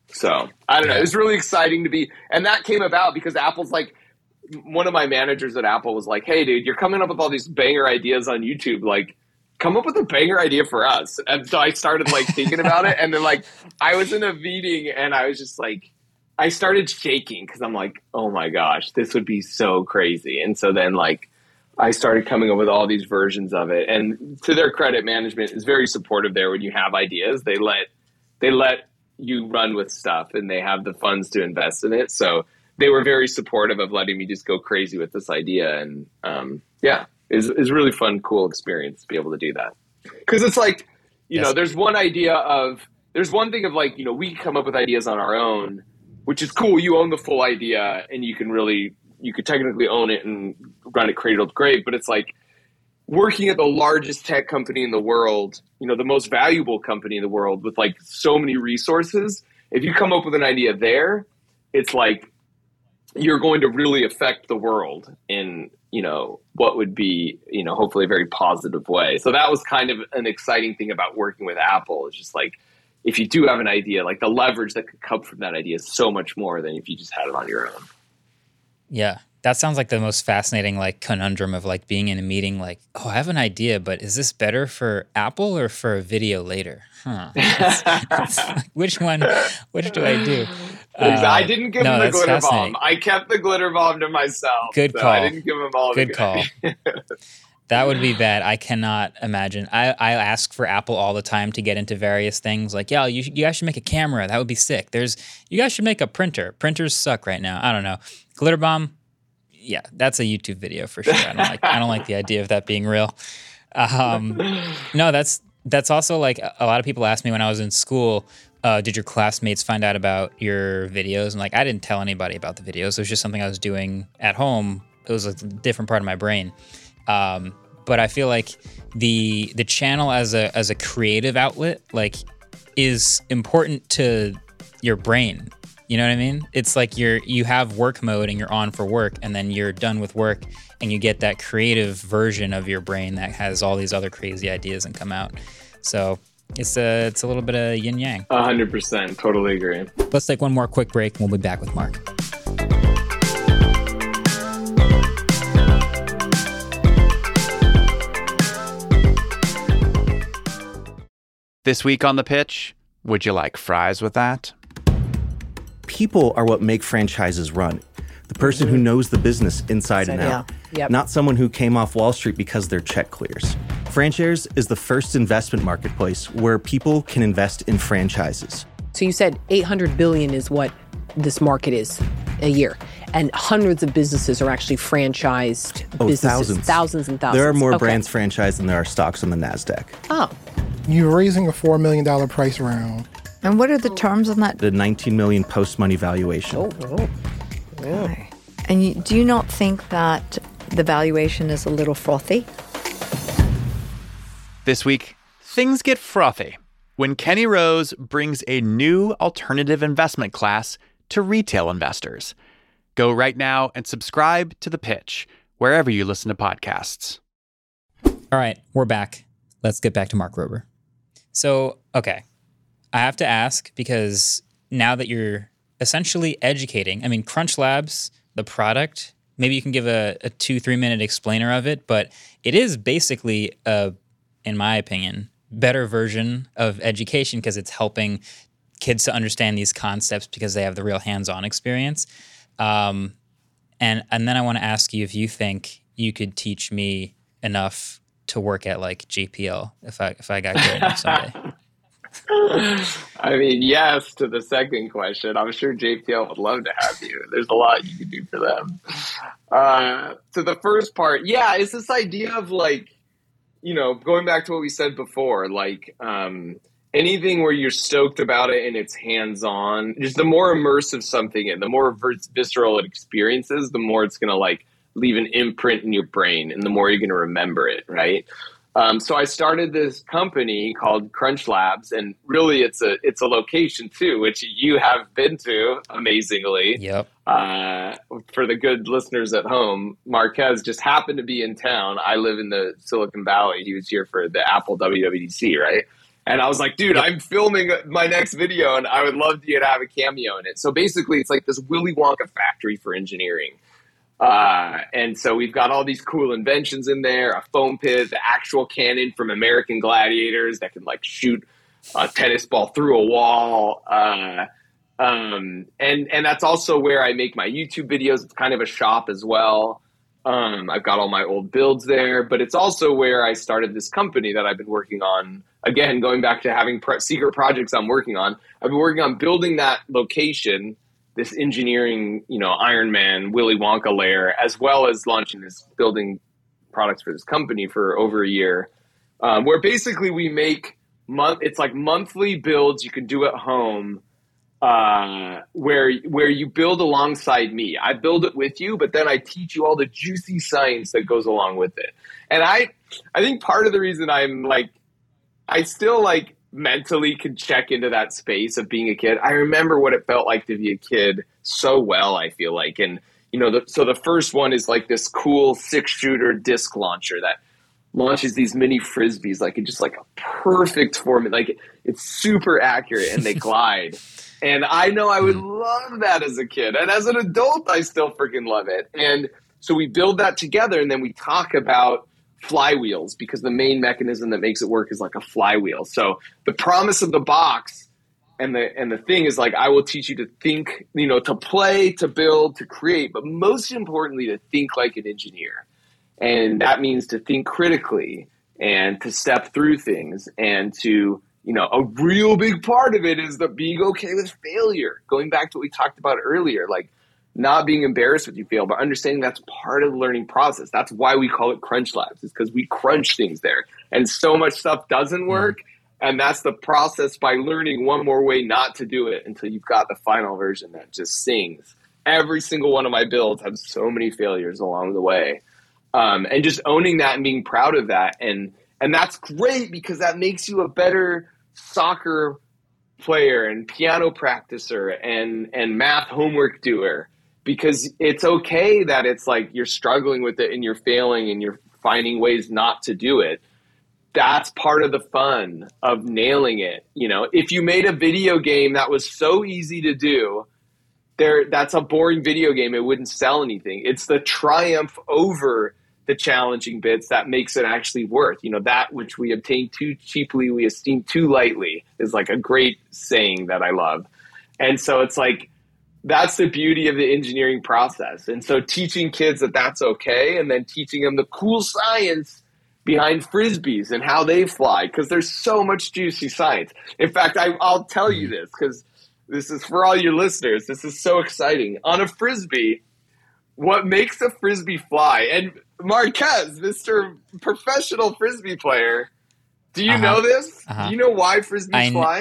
So I don't know. It was really exciting to be, and that came about because Apple's like, one of my managers at Apple was like, hey, dude, you're coming up with all these banger ideas on YouTube. Like, come up with a banger idea for us. And so I started like thinking about it. And then like, I was in a meeting and I was just like, I started shaking because I'm like, oh my gosh, this would be so crazy. And so then like, I started coming up with all these versions of it. And to their credit, management is very supportive there. When you have ideas, they let they let you run with stuff, and they have the funds to invest in it. So they were very supportive of letting me just go crazy with this idea. And um, yeah, it's it's a really fun, cool experience to be able to do that. Because it's like, you yes. know, there's one idea of, there's one thing of like, you know, we come up with ideas on our own, which is cool. You own the full idea and you can really, you could technically own it and run it cradle to grave. But it's like working at the largest tech company in the world, you know, the most valuable company in the world with like so many resources. If you come up with an idea there, it's like you're going to really affect the world in, you know, what would be, you know, hopefully a very positive way. So that was kind of an exciting thing about working with Apple. It's just like, if you do have an idea, like the leverage that could come from that idea is so much more than if you just had it on your own. Yeah. That sounds like the most fascinating like conundrum of like being in a meeting like, oh, I have an idea, but is this better for Apple or for a video later? Huh. It's, it's like, which one, which do I do? Uh, I didn't give no, him the glitter bomb. I kept the glitter bomb to myself. Good so call. I didn't give him all good the call. That would be bad. I cannot imagine. I, I ask for Apple all the time to get into various things. Like, yeah, you, you guys should make a camera. That would be sick. There's, you guys should make a printer. Printers suck right now. I don't know. Glitter bomb. Yeah, that's a YouTube video for sure. I don't like. I don't like the idea of that being real. Um, no, that's that's also like a lot of people asked me when I was in school. Uh, did your classmates find out about your videos? And like, I didn't tell anybody about the videos. It was just something I was doing at home. It was a different part of my brain. Um, but I feel like the the channel as a as a creative outlet like is important to your brain. You know what I mean? It's like you're you have work mode and you're on for work, and then you're done with work and you get that creative version of your brain that has all these other crazy ideas and come out. So it's a it's a little bit of yin yang. A hundred percent, totally agree. Let's take one more quick break and we'll be back with Mark. This week on The Pitch, would you like fries with that? People are what make franchises run. The person who knows the business inside and out. Yep. Not someone who came off Wall Street because their check clears. FranShares is the first investment marketplace where people can invest in franchises. So you said eight hundred billion dollars is what this market is a year. And hundreds of businesses are actually franchised oh, businesses. Thousands. Thousands and thousands. There are more okay. brands franchised than there are stocks on the NASDAQ. Oh. You're raising a four million dollars price round. And what are the terms on that? The nineteen million dollars post-money valuation. Oh, oh. Yeah. Okay. And you, do you not think that the valuation is a little frothy? This week, things get frothy when Kenny Rose brings a new alternative investment class to retail investors. Go right now and subscribe to The Pitch, wherever you listen to podcasts. All right, we're back. Let's get back to Mark Rober. So, okay, I have to ask, because now that you're essentially educating, I mean, Crunch Labs, the product, maybe you can give a, a two, three minute explainer of it, but it is basically a, in my opinion, better version of education because it's helping kids to understand these concepts because they have the real hands-on experience. Um, and and then I want to ask you if you think you could teach me enough to work at like J P L if I if I got good enough someday. I mean, yes to the second question. I'm sure J P L would love to have you. There's a lot you can do for them. Uh, to the first part, yeah, it's this idea of like, you know, going back to what we said before, like um, anything where you're stoked about it and it's hands-on, just the more immersive something is, the more vis- visceral it experiences, the more it's going to like leave an imprint in your brain and the more you're going to remember it, right? Um, so I started this company called Crunch Labs, and really it's a it's a location too, which you have been to amazingly. Yep. Uh, for the good listeners at home, Marquez just happened to be in town. I live in the Silicon Valley. He was here for the Apple W W D C, right? And I was like, dude, yep. I'm filming my next video, and I would love you to have a cameo in it. So basically, it's like this Willy Wonka factory for engineering. Uh, and so we've got all these cool inventions in there, a foam pit, the actual cannon from American Gladiators that can like shoot a tennis ball through a wall. Uh, um, and, and that's also where I make my YouTube videos. It's kind of a shop as well. Um, I've got all my old builds there, but it's also where I started this company that I've been working on. Again, going back to having pre- secret projects I'm working on, I've been working on building that location, this engineering, you know, Iron Man, Willy Wonka lair, as well as launching this building products for this company for over a year, um, where basically we make month. It's like monthly builds you can do at home. Uh, where where you build alongside me. I build it with you, but then I teach you all the juicy science that goes along with it. And I I think part of the reason I'm like, I still like mentally can check into that space of being a kid. I remember what it felt like to be a kid so well, I feel like. And, you know, the, so the first one is like this cool six-shooter disc launcher that launches these mini Frisbees, like it's just like a perfect form. Like it's super accurate and they glide. And I know I would love that as a kid. And as an adult, I still freaking love it. And so we build that together and then we talk about flywheels because the main mechanism that makes it work is like a flywheel. So the promise of the box and the and the thing is like, I will teach you to think, you know, to play, to build, to create, but most importantly, to think like an engineer. And that means to think critically and to step through things and to, you know, a real big part of it is the being okay with failure. Going back to what we talked about earlier, like not being embarrassed when you fail, but understanding that's part of the learning process. That's why we call it Crunch Labs, is because we crunch things there. And so much stuff doesn't work. And that's the process by learning one more way not to do it until you've got the final version that just sings. Every single one of my builds have so many failures along the way. Um, and just owning that and being proud of that. And, and that's great because that makes you a better soccer player and piano practicer and, and math homework doer, because it's okay that it's like you're struggling with it and you're failing and you're finding ways not to do it. That's part of the fun of nailing it. You know, if you made a video game that was so easy to do, there, that's a boring video game. It wouldn't sell anything. It's the triumph over the challenging bits that makes it actually worth, you know, that which we obtain too cheaply, we esteem too lightly is like a great saying that I love. And so it's like, that's the beauty of the engineering process. And so teaching kids that that's okay. And then teaching them the cool science behind Frisbees and how they fly, because there's so much juicy science. In fact, I, I'll tell you this, because this is for all your listeners. This is so exciting. On a Frisbee, what makes a Frisbee fly, and Marquez, Mister Professional Frisbee player, do you uh-huh. know this? Uh-huh. Do you know why Frisbees I kn- fly?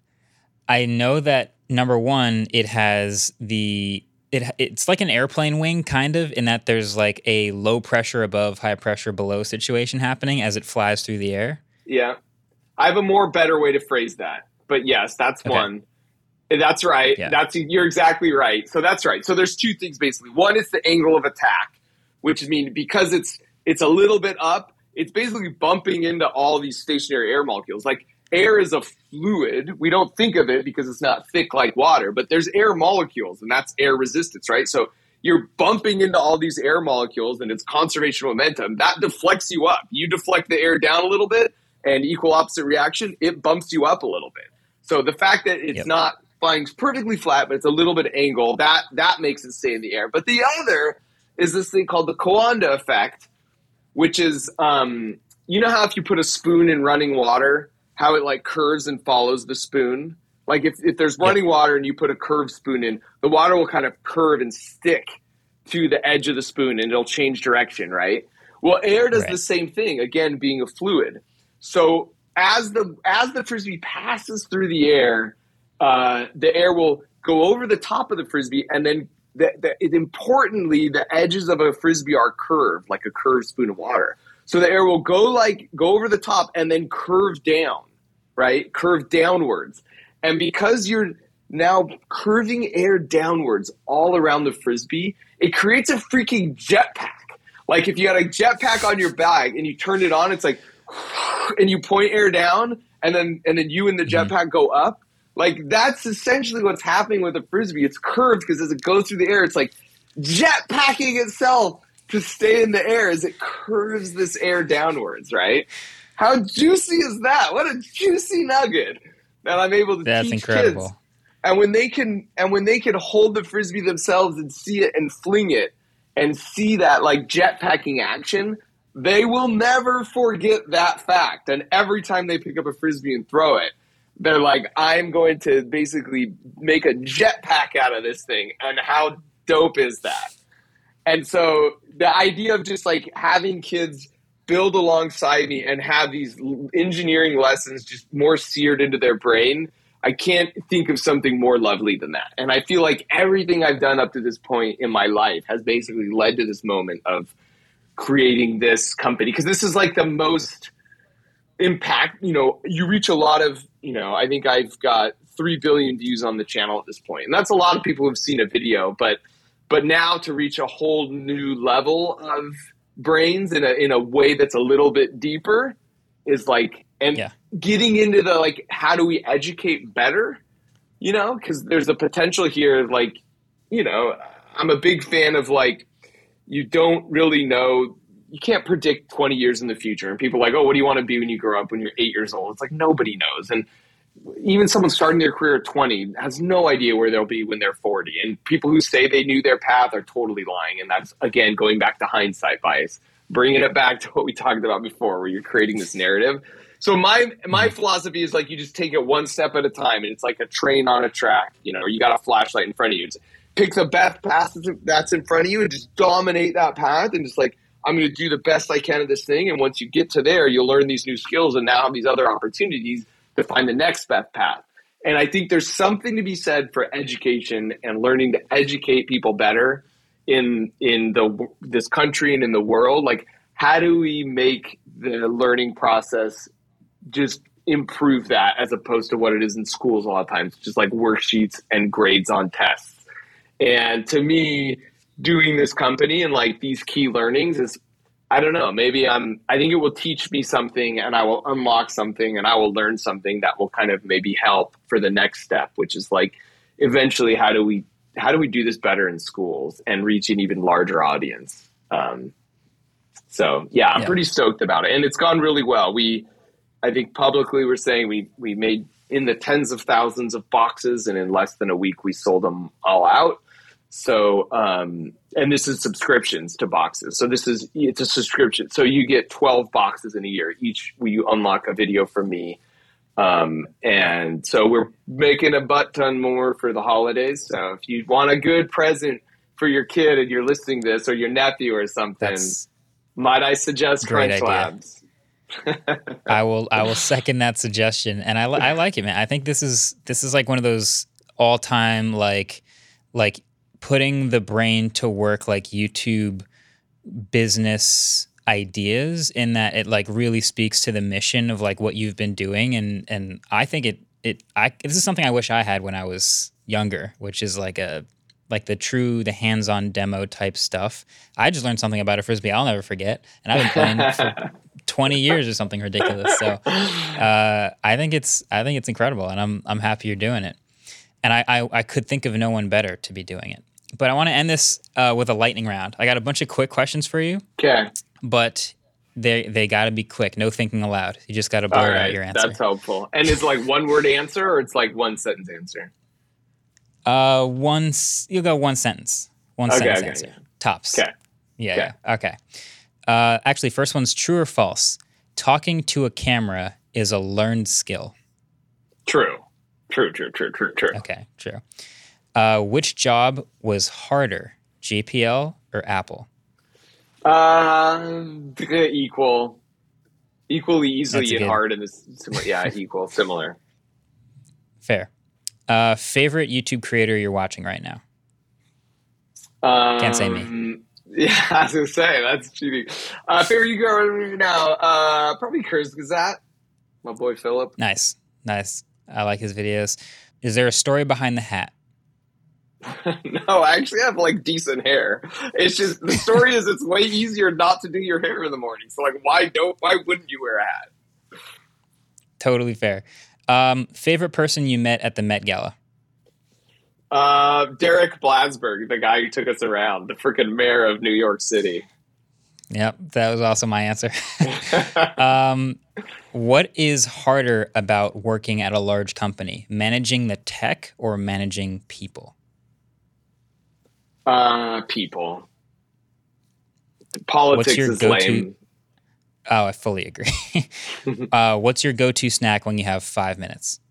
I know that, number one, it has the it it's like an airplane wing, kind of, in that there's like a low pressure above, high pressure below situation happening as it flies through the air. Yeah. I have a more better way to phrase that. But yes, that's okay. One. That's right. Yeah. That's you're exactly right. So that's right. So there's two things basically. One is the angle of attack, which means because it's it's a little bit up, it's basically bumping into all these stationary air molecules. Like air is a fluid. We don't think of it because it's not thick like water, but there's air molecules, and that's air resistance, right? So you're bumping into all these air molecules, and it's conservation of momentum. That deflects you up. You deflect the air down a little bit, and equal opposite reaction, it bumps you up a little bit. So the fact that it's yep. not flying perfectly flat, but it's a little bit angle, that that makes it stay in the air. But the other is this thing called the Coanda effect, which is, um, you know how if you put a spoon in running water, how it like curves and follows the spoon? Like if, if there's running yep. water and you put a curved spoon in, the water will kind of curve and stick to the edge of the spoon and it'll change direction, right? Well, air does right. the same thing, again, being a fluid. So as the as the Frisbee passes through the air, uh, the air will go over the top of the Frisbee, and then the, the, it, importantly, the edges of a Frisbee are curved, like a curved spoon of water. So the air will go like go over the top and then curve down, right? Curve downwards. And because you're now curving air downwards all around the Frisbee, it creates a freaking jetpack. Like if you got a jetpack on your bag and you turn it on, it's like, and you point air down, and then and then you and the jetpack mm-hmm. go up. Like that's essentially what's happening with a Frisbee. It's curved because as it goes through the air, it's like jetpacking itself to stay in the air as it curves this air downwards, right? How juicy is that? What a juicy nugget that I'm able to that's teach incredible. Kids. And when they can and when they can hold the Frisbee themselves and see it and fling it and see that like jetpacking action, they will never forget that fact. And every time they pick up a Frisbee and throw it, they're like, I'm going to basically make a jetpack out of this thing. And how dope is that? And so the idea of just like having kids build alongside me and have these engineering lessons just more seared into their brain, I can't think of something more lovely than that. And I feel like everything I've done up to this point in my life has basically led to this moment of creating this company. Because this is like the most impact, you know, you reach a lot of, you know, I think I've got three billion views on the channel at this point. And that's a lot of people who've seen a video, but but now to reach a whole new level of brains in a in a way that's a little bit deeper is like, and yeah. getting into the like, how do we educate better? You know, because there's a potential here, like, you know, I'm a big fan of like, you don't really know, you can't predict twenty years in the future. And people are like, oh, what do you want to be when you grow up when you're eight years old? It's like, nobody knows. And even someone starting their career at twenty has no idea where they'll be when they're forty. And people who say they knew their path are totally lying. And that's, again, going back to hindsight bias, bringing it back to what we talked about before, where you're creating this narrative. So my my philosophy is like, you just take it one step at a time. And it's like a train on a track, you know, you got a flashlight in front of you. Just pick the best path that's in front of you and just dominate that path. And just like, I'm going to do the best I can at this thing. And once you get to there, you'll learn these new skills and now have these other opportunities to find the next best path. And I think there's something to be said for education and learning to educate people better in in the this country and in the world. Like, how do we make the learning process just improve that, as opposed to what it is in schools a lot of times, just like worksheets and grades on tests. And to me, doing this company and like these key learnings is, I don't know, maybe I'm, I think it will teach me something and I will unlock something and I will learn something that will kind of maybe help for the next step, which is like, eventually, how do we, how do we do this better in schools and reach an even larger audience? Um, so yeah, I'm yeah. pretty stoked about it. And it's gone really well. We, I think publicly we're saying we, we made in the tens of thousands of boxes, and in less than a week, we sold them all out. So, um, and this is subscriptions to boxes. So this is, it's a subscription. So you get twelve boxes in a year. Each, where you unlock a video from me. Um, and so we're making a butt ton more for the holidays. So if you want a good present for your kid and you're listening to this, or your nephew or something, That's might I suggest Crunch idea. Labs? I will, I will second that suggestion. And I, I like it, man. I think this is, this is like one of those all time, like, like, putting the brain to work, like YouTube business ideas, in that it like really speaks to the mission of like what you've been doing. And, and I think it, it, I, this is something I wish I had when I was younger, which is like a, like the true, the hands-on demo type stuff. I just learned something about a Frisbee I'll never forget. And I've been playing for twenty years or something ridiculous. So uh, I think it's, I think it's incredible, and I'm, I'm happy you're doing it. And I, I, I could think of no one better to be doing it. But I want to end this uh, with a lightning round. I got a bunch of quick questions for you. Okay. But they they got to be quick. No thinking aloud. You just got to blurt right, out your answer. That's helpful. And it's like one word answer, or it's like one sentence answer? Uh, one. You'll go one sentence. One okay, sentence okay. answer. Tops. Okay. Yeah. Okay. Yeah. Okay. Uh, actually, first one's true or false. Talking to a camera is a learned skill. True. True. True. True. True. True. Okay. True. Uh, which job was harder, J P L or Apple? Uh, equal, equally easily and hard in this. Yeah, equal, similar. Fair. Uh, favorite YouTube creator you're watching right now? Um, Can't say me. Yeah, I was gonna say that's cheating. Uh, favorite YouTuber right now? Uh, probably Kurzgesagt, my boy Philip. Nice, nice. I like his videos. Is there a story behind the hat? No, I actually have like decent hair. It's just, the story is it's way easier not to do your hair in the morning. So like, why don't, why wouldn't you wear a hat? Totally fair. Um, favorite person you met at the Met Gala? Uh, Derek Blasberg, the guy who took us around, the freaking mayor of New York City. Yep, that was also my answer. um, what is harder about working at a large company, managing the tech or managing people? Uh, people. Politics your is go-to- lame. Oh, I fully agree. uh, what's your go-to snack when you have five minutes?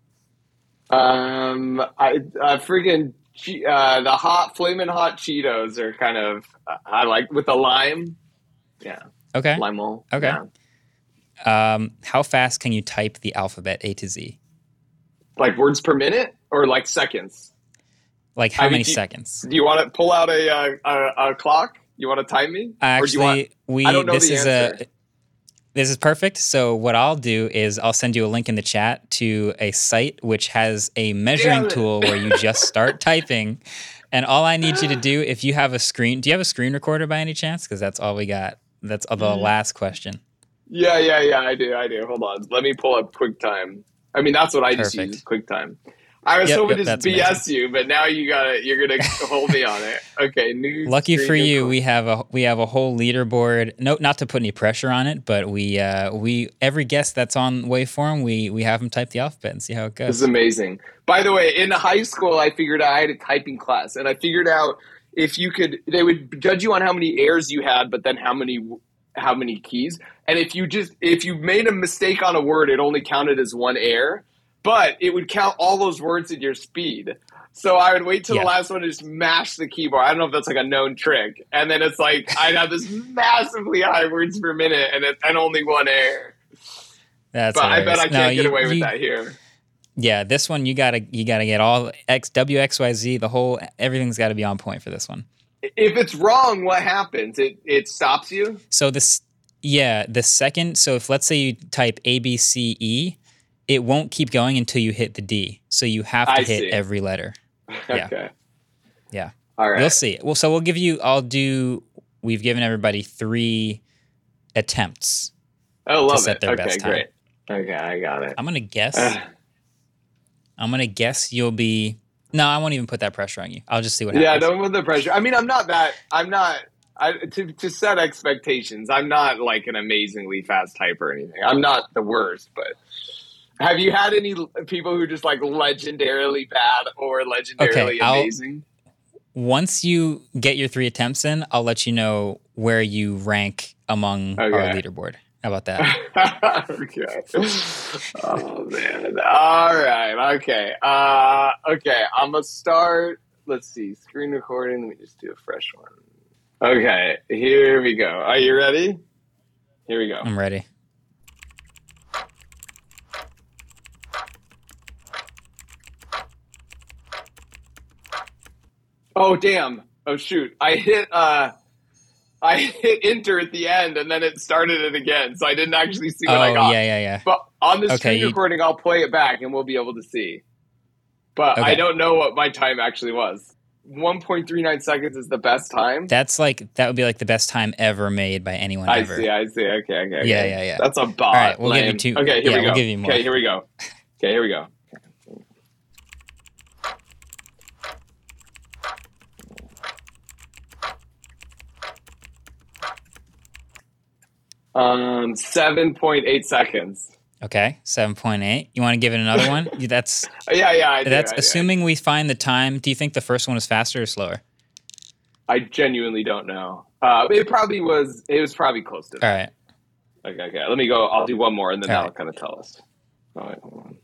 Um, I, I freaking che- uh, the hot flaming hot Cheetos are kind of I like with the lime. Yeah. Okay. Lime roll. Okay. Yeah. Um, how fast can you type the alphabet A to Z? Like words per minute or like seconds? Like how I mean, many do you- seconds? Do you want to pull out a uh, a, a clock? You want to time me? Actually, or do you want, we I don't know this the is answer. a this is perfect. So what I'll do is I'll send you a link in the chat to a site which has a measuring Damn it. tool where you just start typing, and all I need you to do, if you have a screen, do you have a screen recorder by any chance? Because that's all we got. That's the last question. Yeah, yeah, yeah. I do. I do. Hold on. Let me pull up QuickTime. I mean, that's what I just Perfect. use, QuickTime. I was Yep, hoping yep, to that's B S amazing. you, but now you got to You're gonna hold me on it. Okay. New Lucky screen for you, record- we have a we have a whole leaderboard. No, not to put any pressure on it, but we uh, we every guest that's on Waveform, we we have them type the alphabet and see how it This goes. is amazing. By the way, in high school, I figured out I had a typing class, and I figured out if you could, they would judge you on how many errors you had, but then how many how many keys. And if you just if you made a mistake on a word, it only counted as one error, but it would count all those words at your speed. So I would wait till Yeah. the last one to just mash the keyboard. I don't know if that's like a known trick. And then it's like I'd have this massively high words per minute, and it, and only one error. That's But I bet hilarious. I can't No, get you- away with you- that here. Yeah, this one you gotta you gotta get all X W X Y Z. The whole everything's got to be on point for this one. If it's wrong, what happens? It it stops you? So this, yeah, the second. So if let's say you type A B C E, it won't keep going until you hit the D. So you have to I hit see. every letter. Yeah. Okay. Yeah. All right. We'll see. Well, so we'll give you. I'll do. We've given everybody three attempts. Oh, love set it. their Okay, best time. great. Okay, I got it. I'm gonna guess. Ugh. I'm gonna guess you'll be. No, I won't even put that pressure on you. I'll just see what Yeah, happens. don't put the pressure. I mean, I'm not that. I'm not. I, to to set expectations. I'm not like an amazingly fast typer or anything. I'm not the worst, but have you had any l- people who are just like legendarily bad or legendarily Okay, I'll- amazing? Once you get your three attempts in, I'll let you know where you rank among our Okay. leaderboard. How about that? Okay. Oh man. All right. Okay. Uh, okay. I'm gonna start. Let's see. Screen recording. Let me just do a fresh one. Okay. Here we go. Are you ready? Here we go. I'm ready. Oh damn. Oh shoot. I hit. Uh, I hit enter at the end, and then it started it again. So I didn't actually see what Oh I got. yeah, yeah, yeah. But on the Okay, screen you- recording, I'll play it back, and we'll be able to see. But I Okay. don't know what my time actually was. one point three nine seconds is the best time. That's like that would be like the best time ever made by anyone I ever. see, I see. Okay, okay, okay. Yeah, yeah, yeah. That's a bot. All right, we'll give you Lame. two- Okay, here yeah, we go. we'll give you more. Okay, here we go. Okay, here we go. Um, seven point eight seconds. Okay, seven point eight. You want to give it another one? You- That's Yeah, yeah. I do, that's I do. assuming we find the time. Do you think the first one was faster or slower? I genuinely don't know. Uh, it probably was. It was probably close to All that. right. Okay, okay. Let me go. I'll do one more, and then All that'll right. kind of tell us. All right, hold on.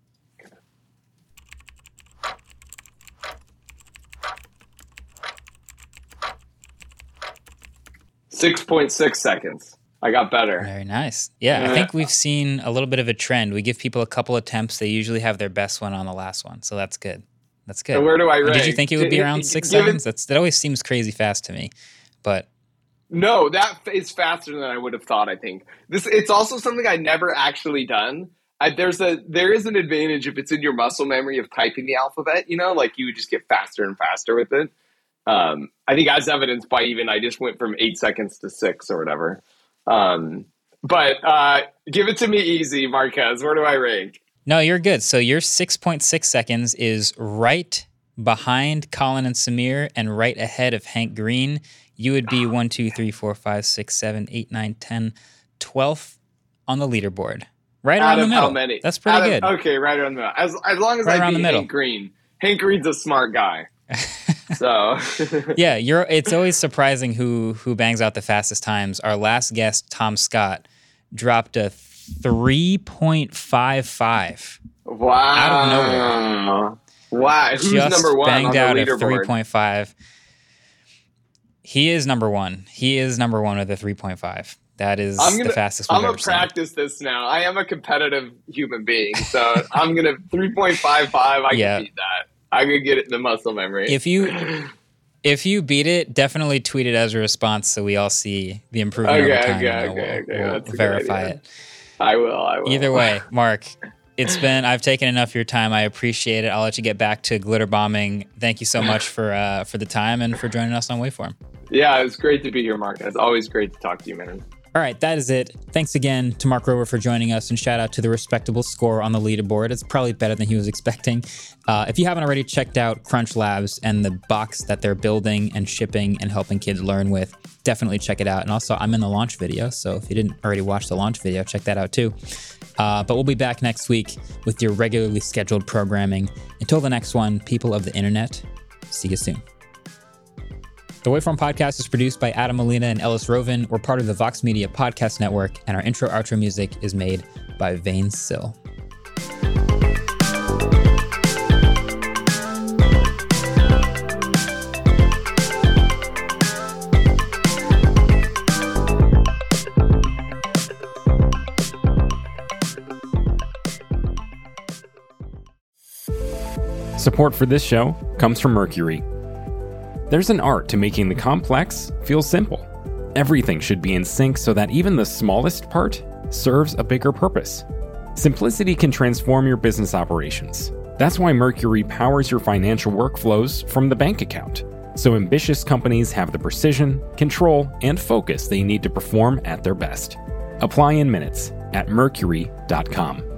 Six point six seconds. I got better. Very nice. Yeah, I Yeah. think we've seen a little bit of a trend. We give people a couple attempts. They usually have their best one on the last one. So that's good. That's good. So where do I And rank? Did you think it would be Gi- around six given- seconds? That's that always seems crazy fast to me. But No, that is faster than I would have thought. I think this. It's also something I never actually done. I, there's a there is an advantage if it's in your muscle memory of typing the alphabet. You know, like you would just get faster and faster with it. Um, I think as evidenced by even I just went from eight seconds to six or whatever. Um, but uh, give it to me easy, Marquez. Where do I rank? no, you're good. So your six point six seconds is right behind Colin and Samir and right ahead of Hank Green. You would be one, two, three, four, five, six, seven, eight, nine, ten, twelfth on the leaderboard. Right Out around the of middle. how many? That's pretty Out of- good. Okay, right around the middle. As as long as Right I around beat the middle. Hank Green. Hank Green's a smart guy. So yeah, you're. It's always surprising who who bangs out the fastest times. Our last guest, Tom Scott, dropped a three point five five. Wow! Out of nowhere. Wow! Who's Just number one banged on the out a leaderboard? three point five. He is number one. He is number one with a three point five. That is I'm gonna, the fastest we've I'm ever gonna practice seen. This now. I am a competitive human being, so I'm gonna three point five five. I yeah. can beat that. I could get it in the muscle memory. If you if you beat it, definitely tweet it as a response so we all see the improvement okay, over time. Okay, and okay, we'll, okay. we'll That's verify it. I will. I will. Either way, Mark, it's been. I've taken enough of your time. I appreciate it. I'll let you get back to glitter bombing. Thank you so much for uh, for the time and for joining us on Waveform. Yeah, it was great to be here, Mark. It's always great to talk to you, man. All right, that is it. Thanks again to Mark Rober for joining us, and shout out to the respectable score on the leaderboard. It's probably better than he was expecting. Uh, if you haven't already checked out Crunch Labs and the box that they're building and shipping and helping kids learn with, definitely check it out. And also, I'm in the launch video, so if you didn't already watch the launch video, check that out too. Uh, but we'll be back next week with your regularly scheduled programming. Until the next one, people of the internet, see you soon. The Waveform Podcast is produced by Adam Molina and Ellis Rovin. We're part of the Vox Media Podcast Network, and our intro-outro music is made by Vane Sill. Support for this show comes from Mercury. There's an art to making the complex feel simple. Everything should be in sync so that even the smallest part serves a bigger purpose. Simplicity can transform your business operations. That's why Mercury powers your financial workflows from the bank account, so ambitious companies have the precision, control, and focus they need to perform at their best. Apply in minutes at mercury dot com.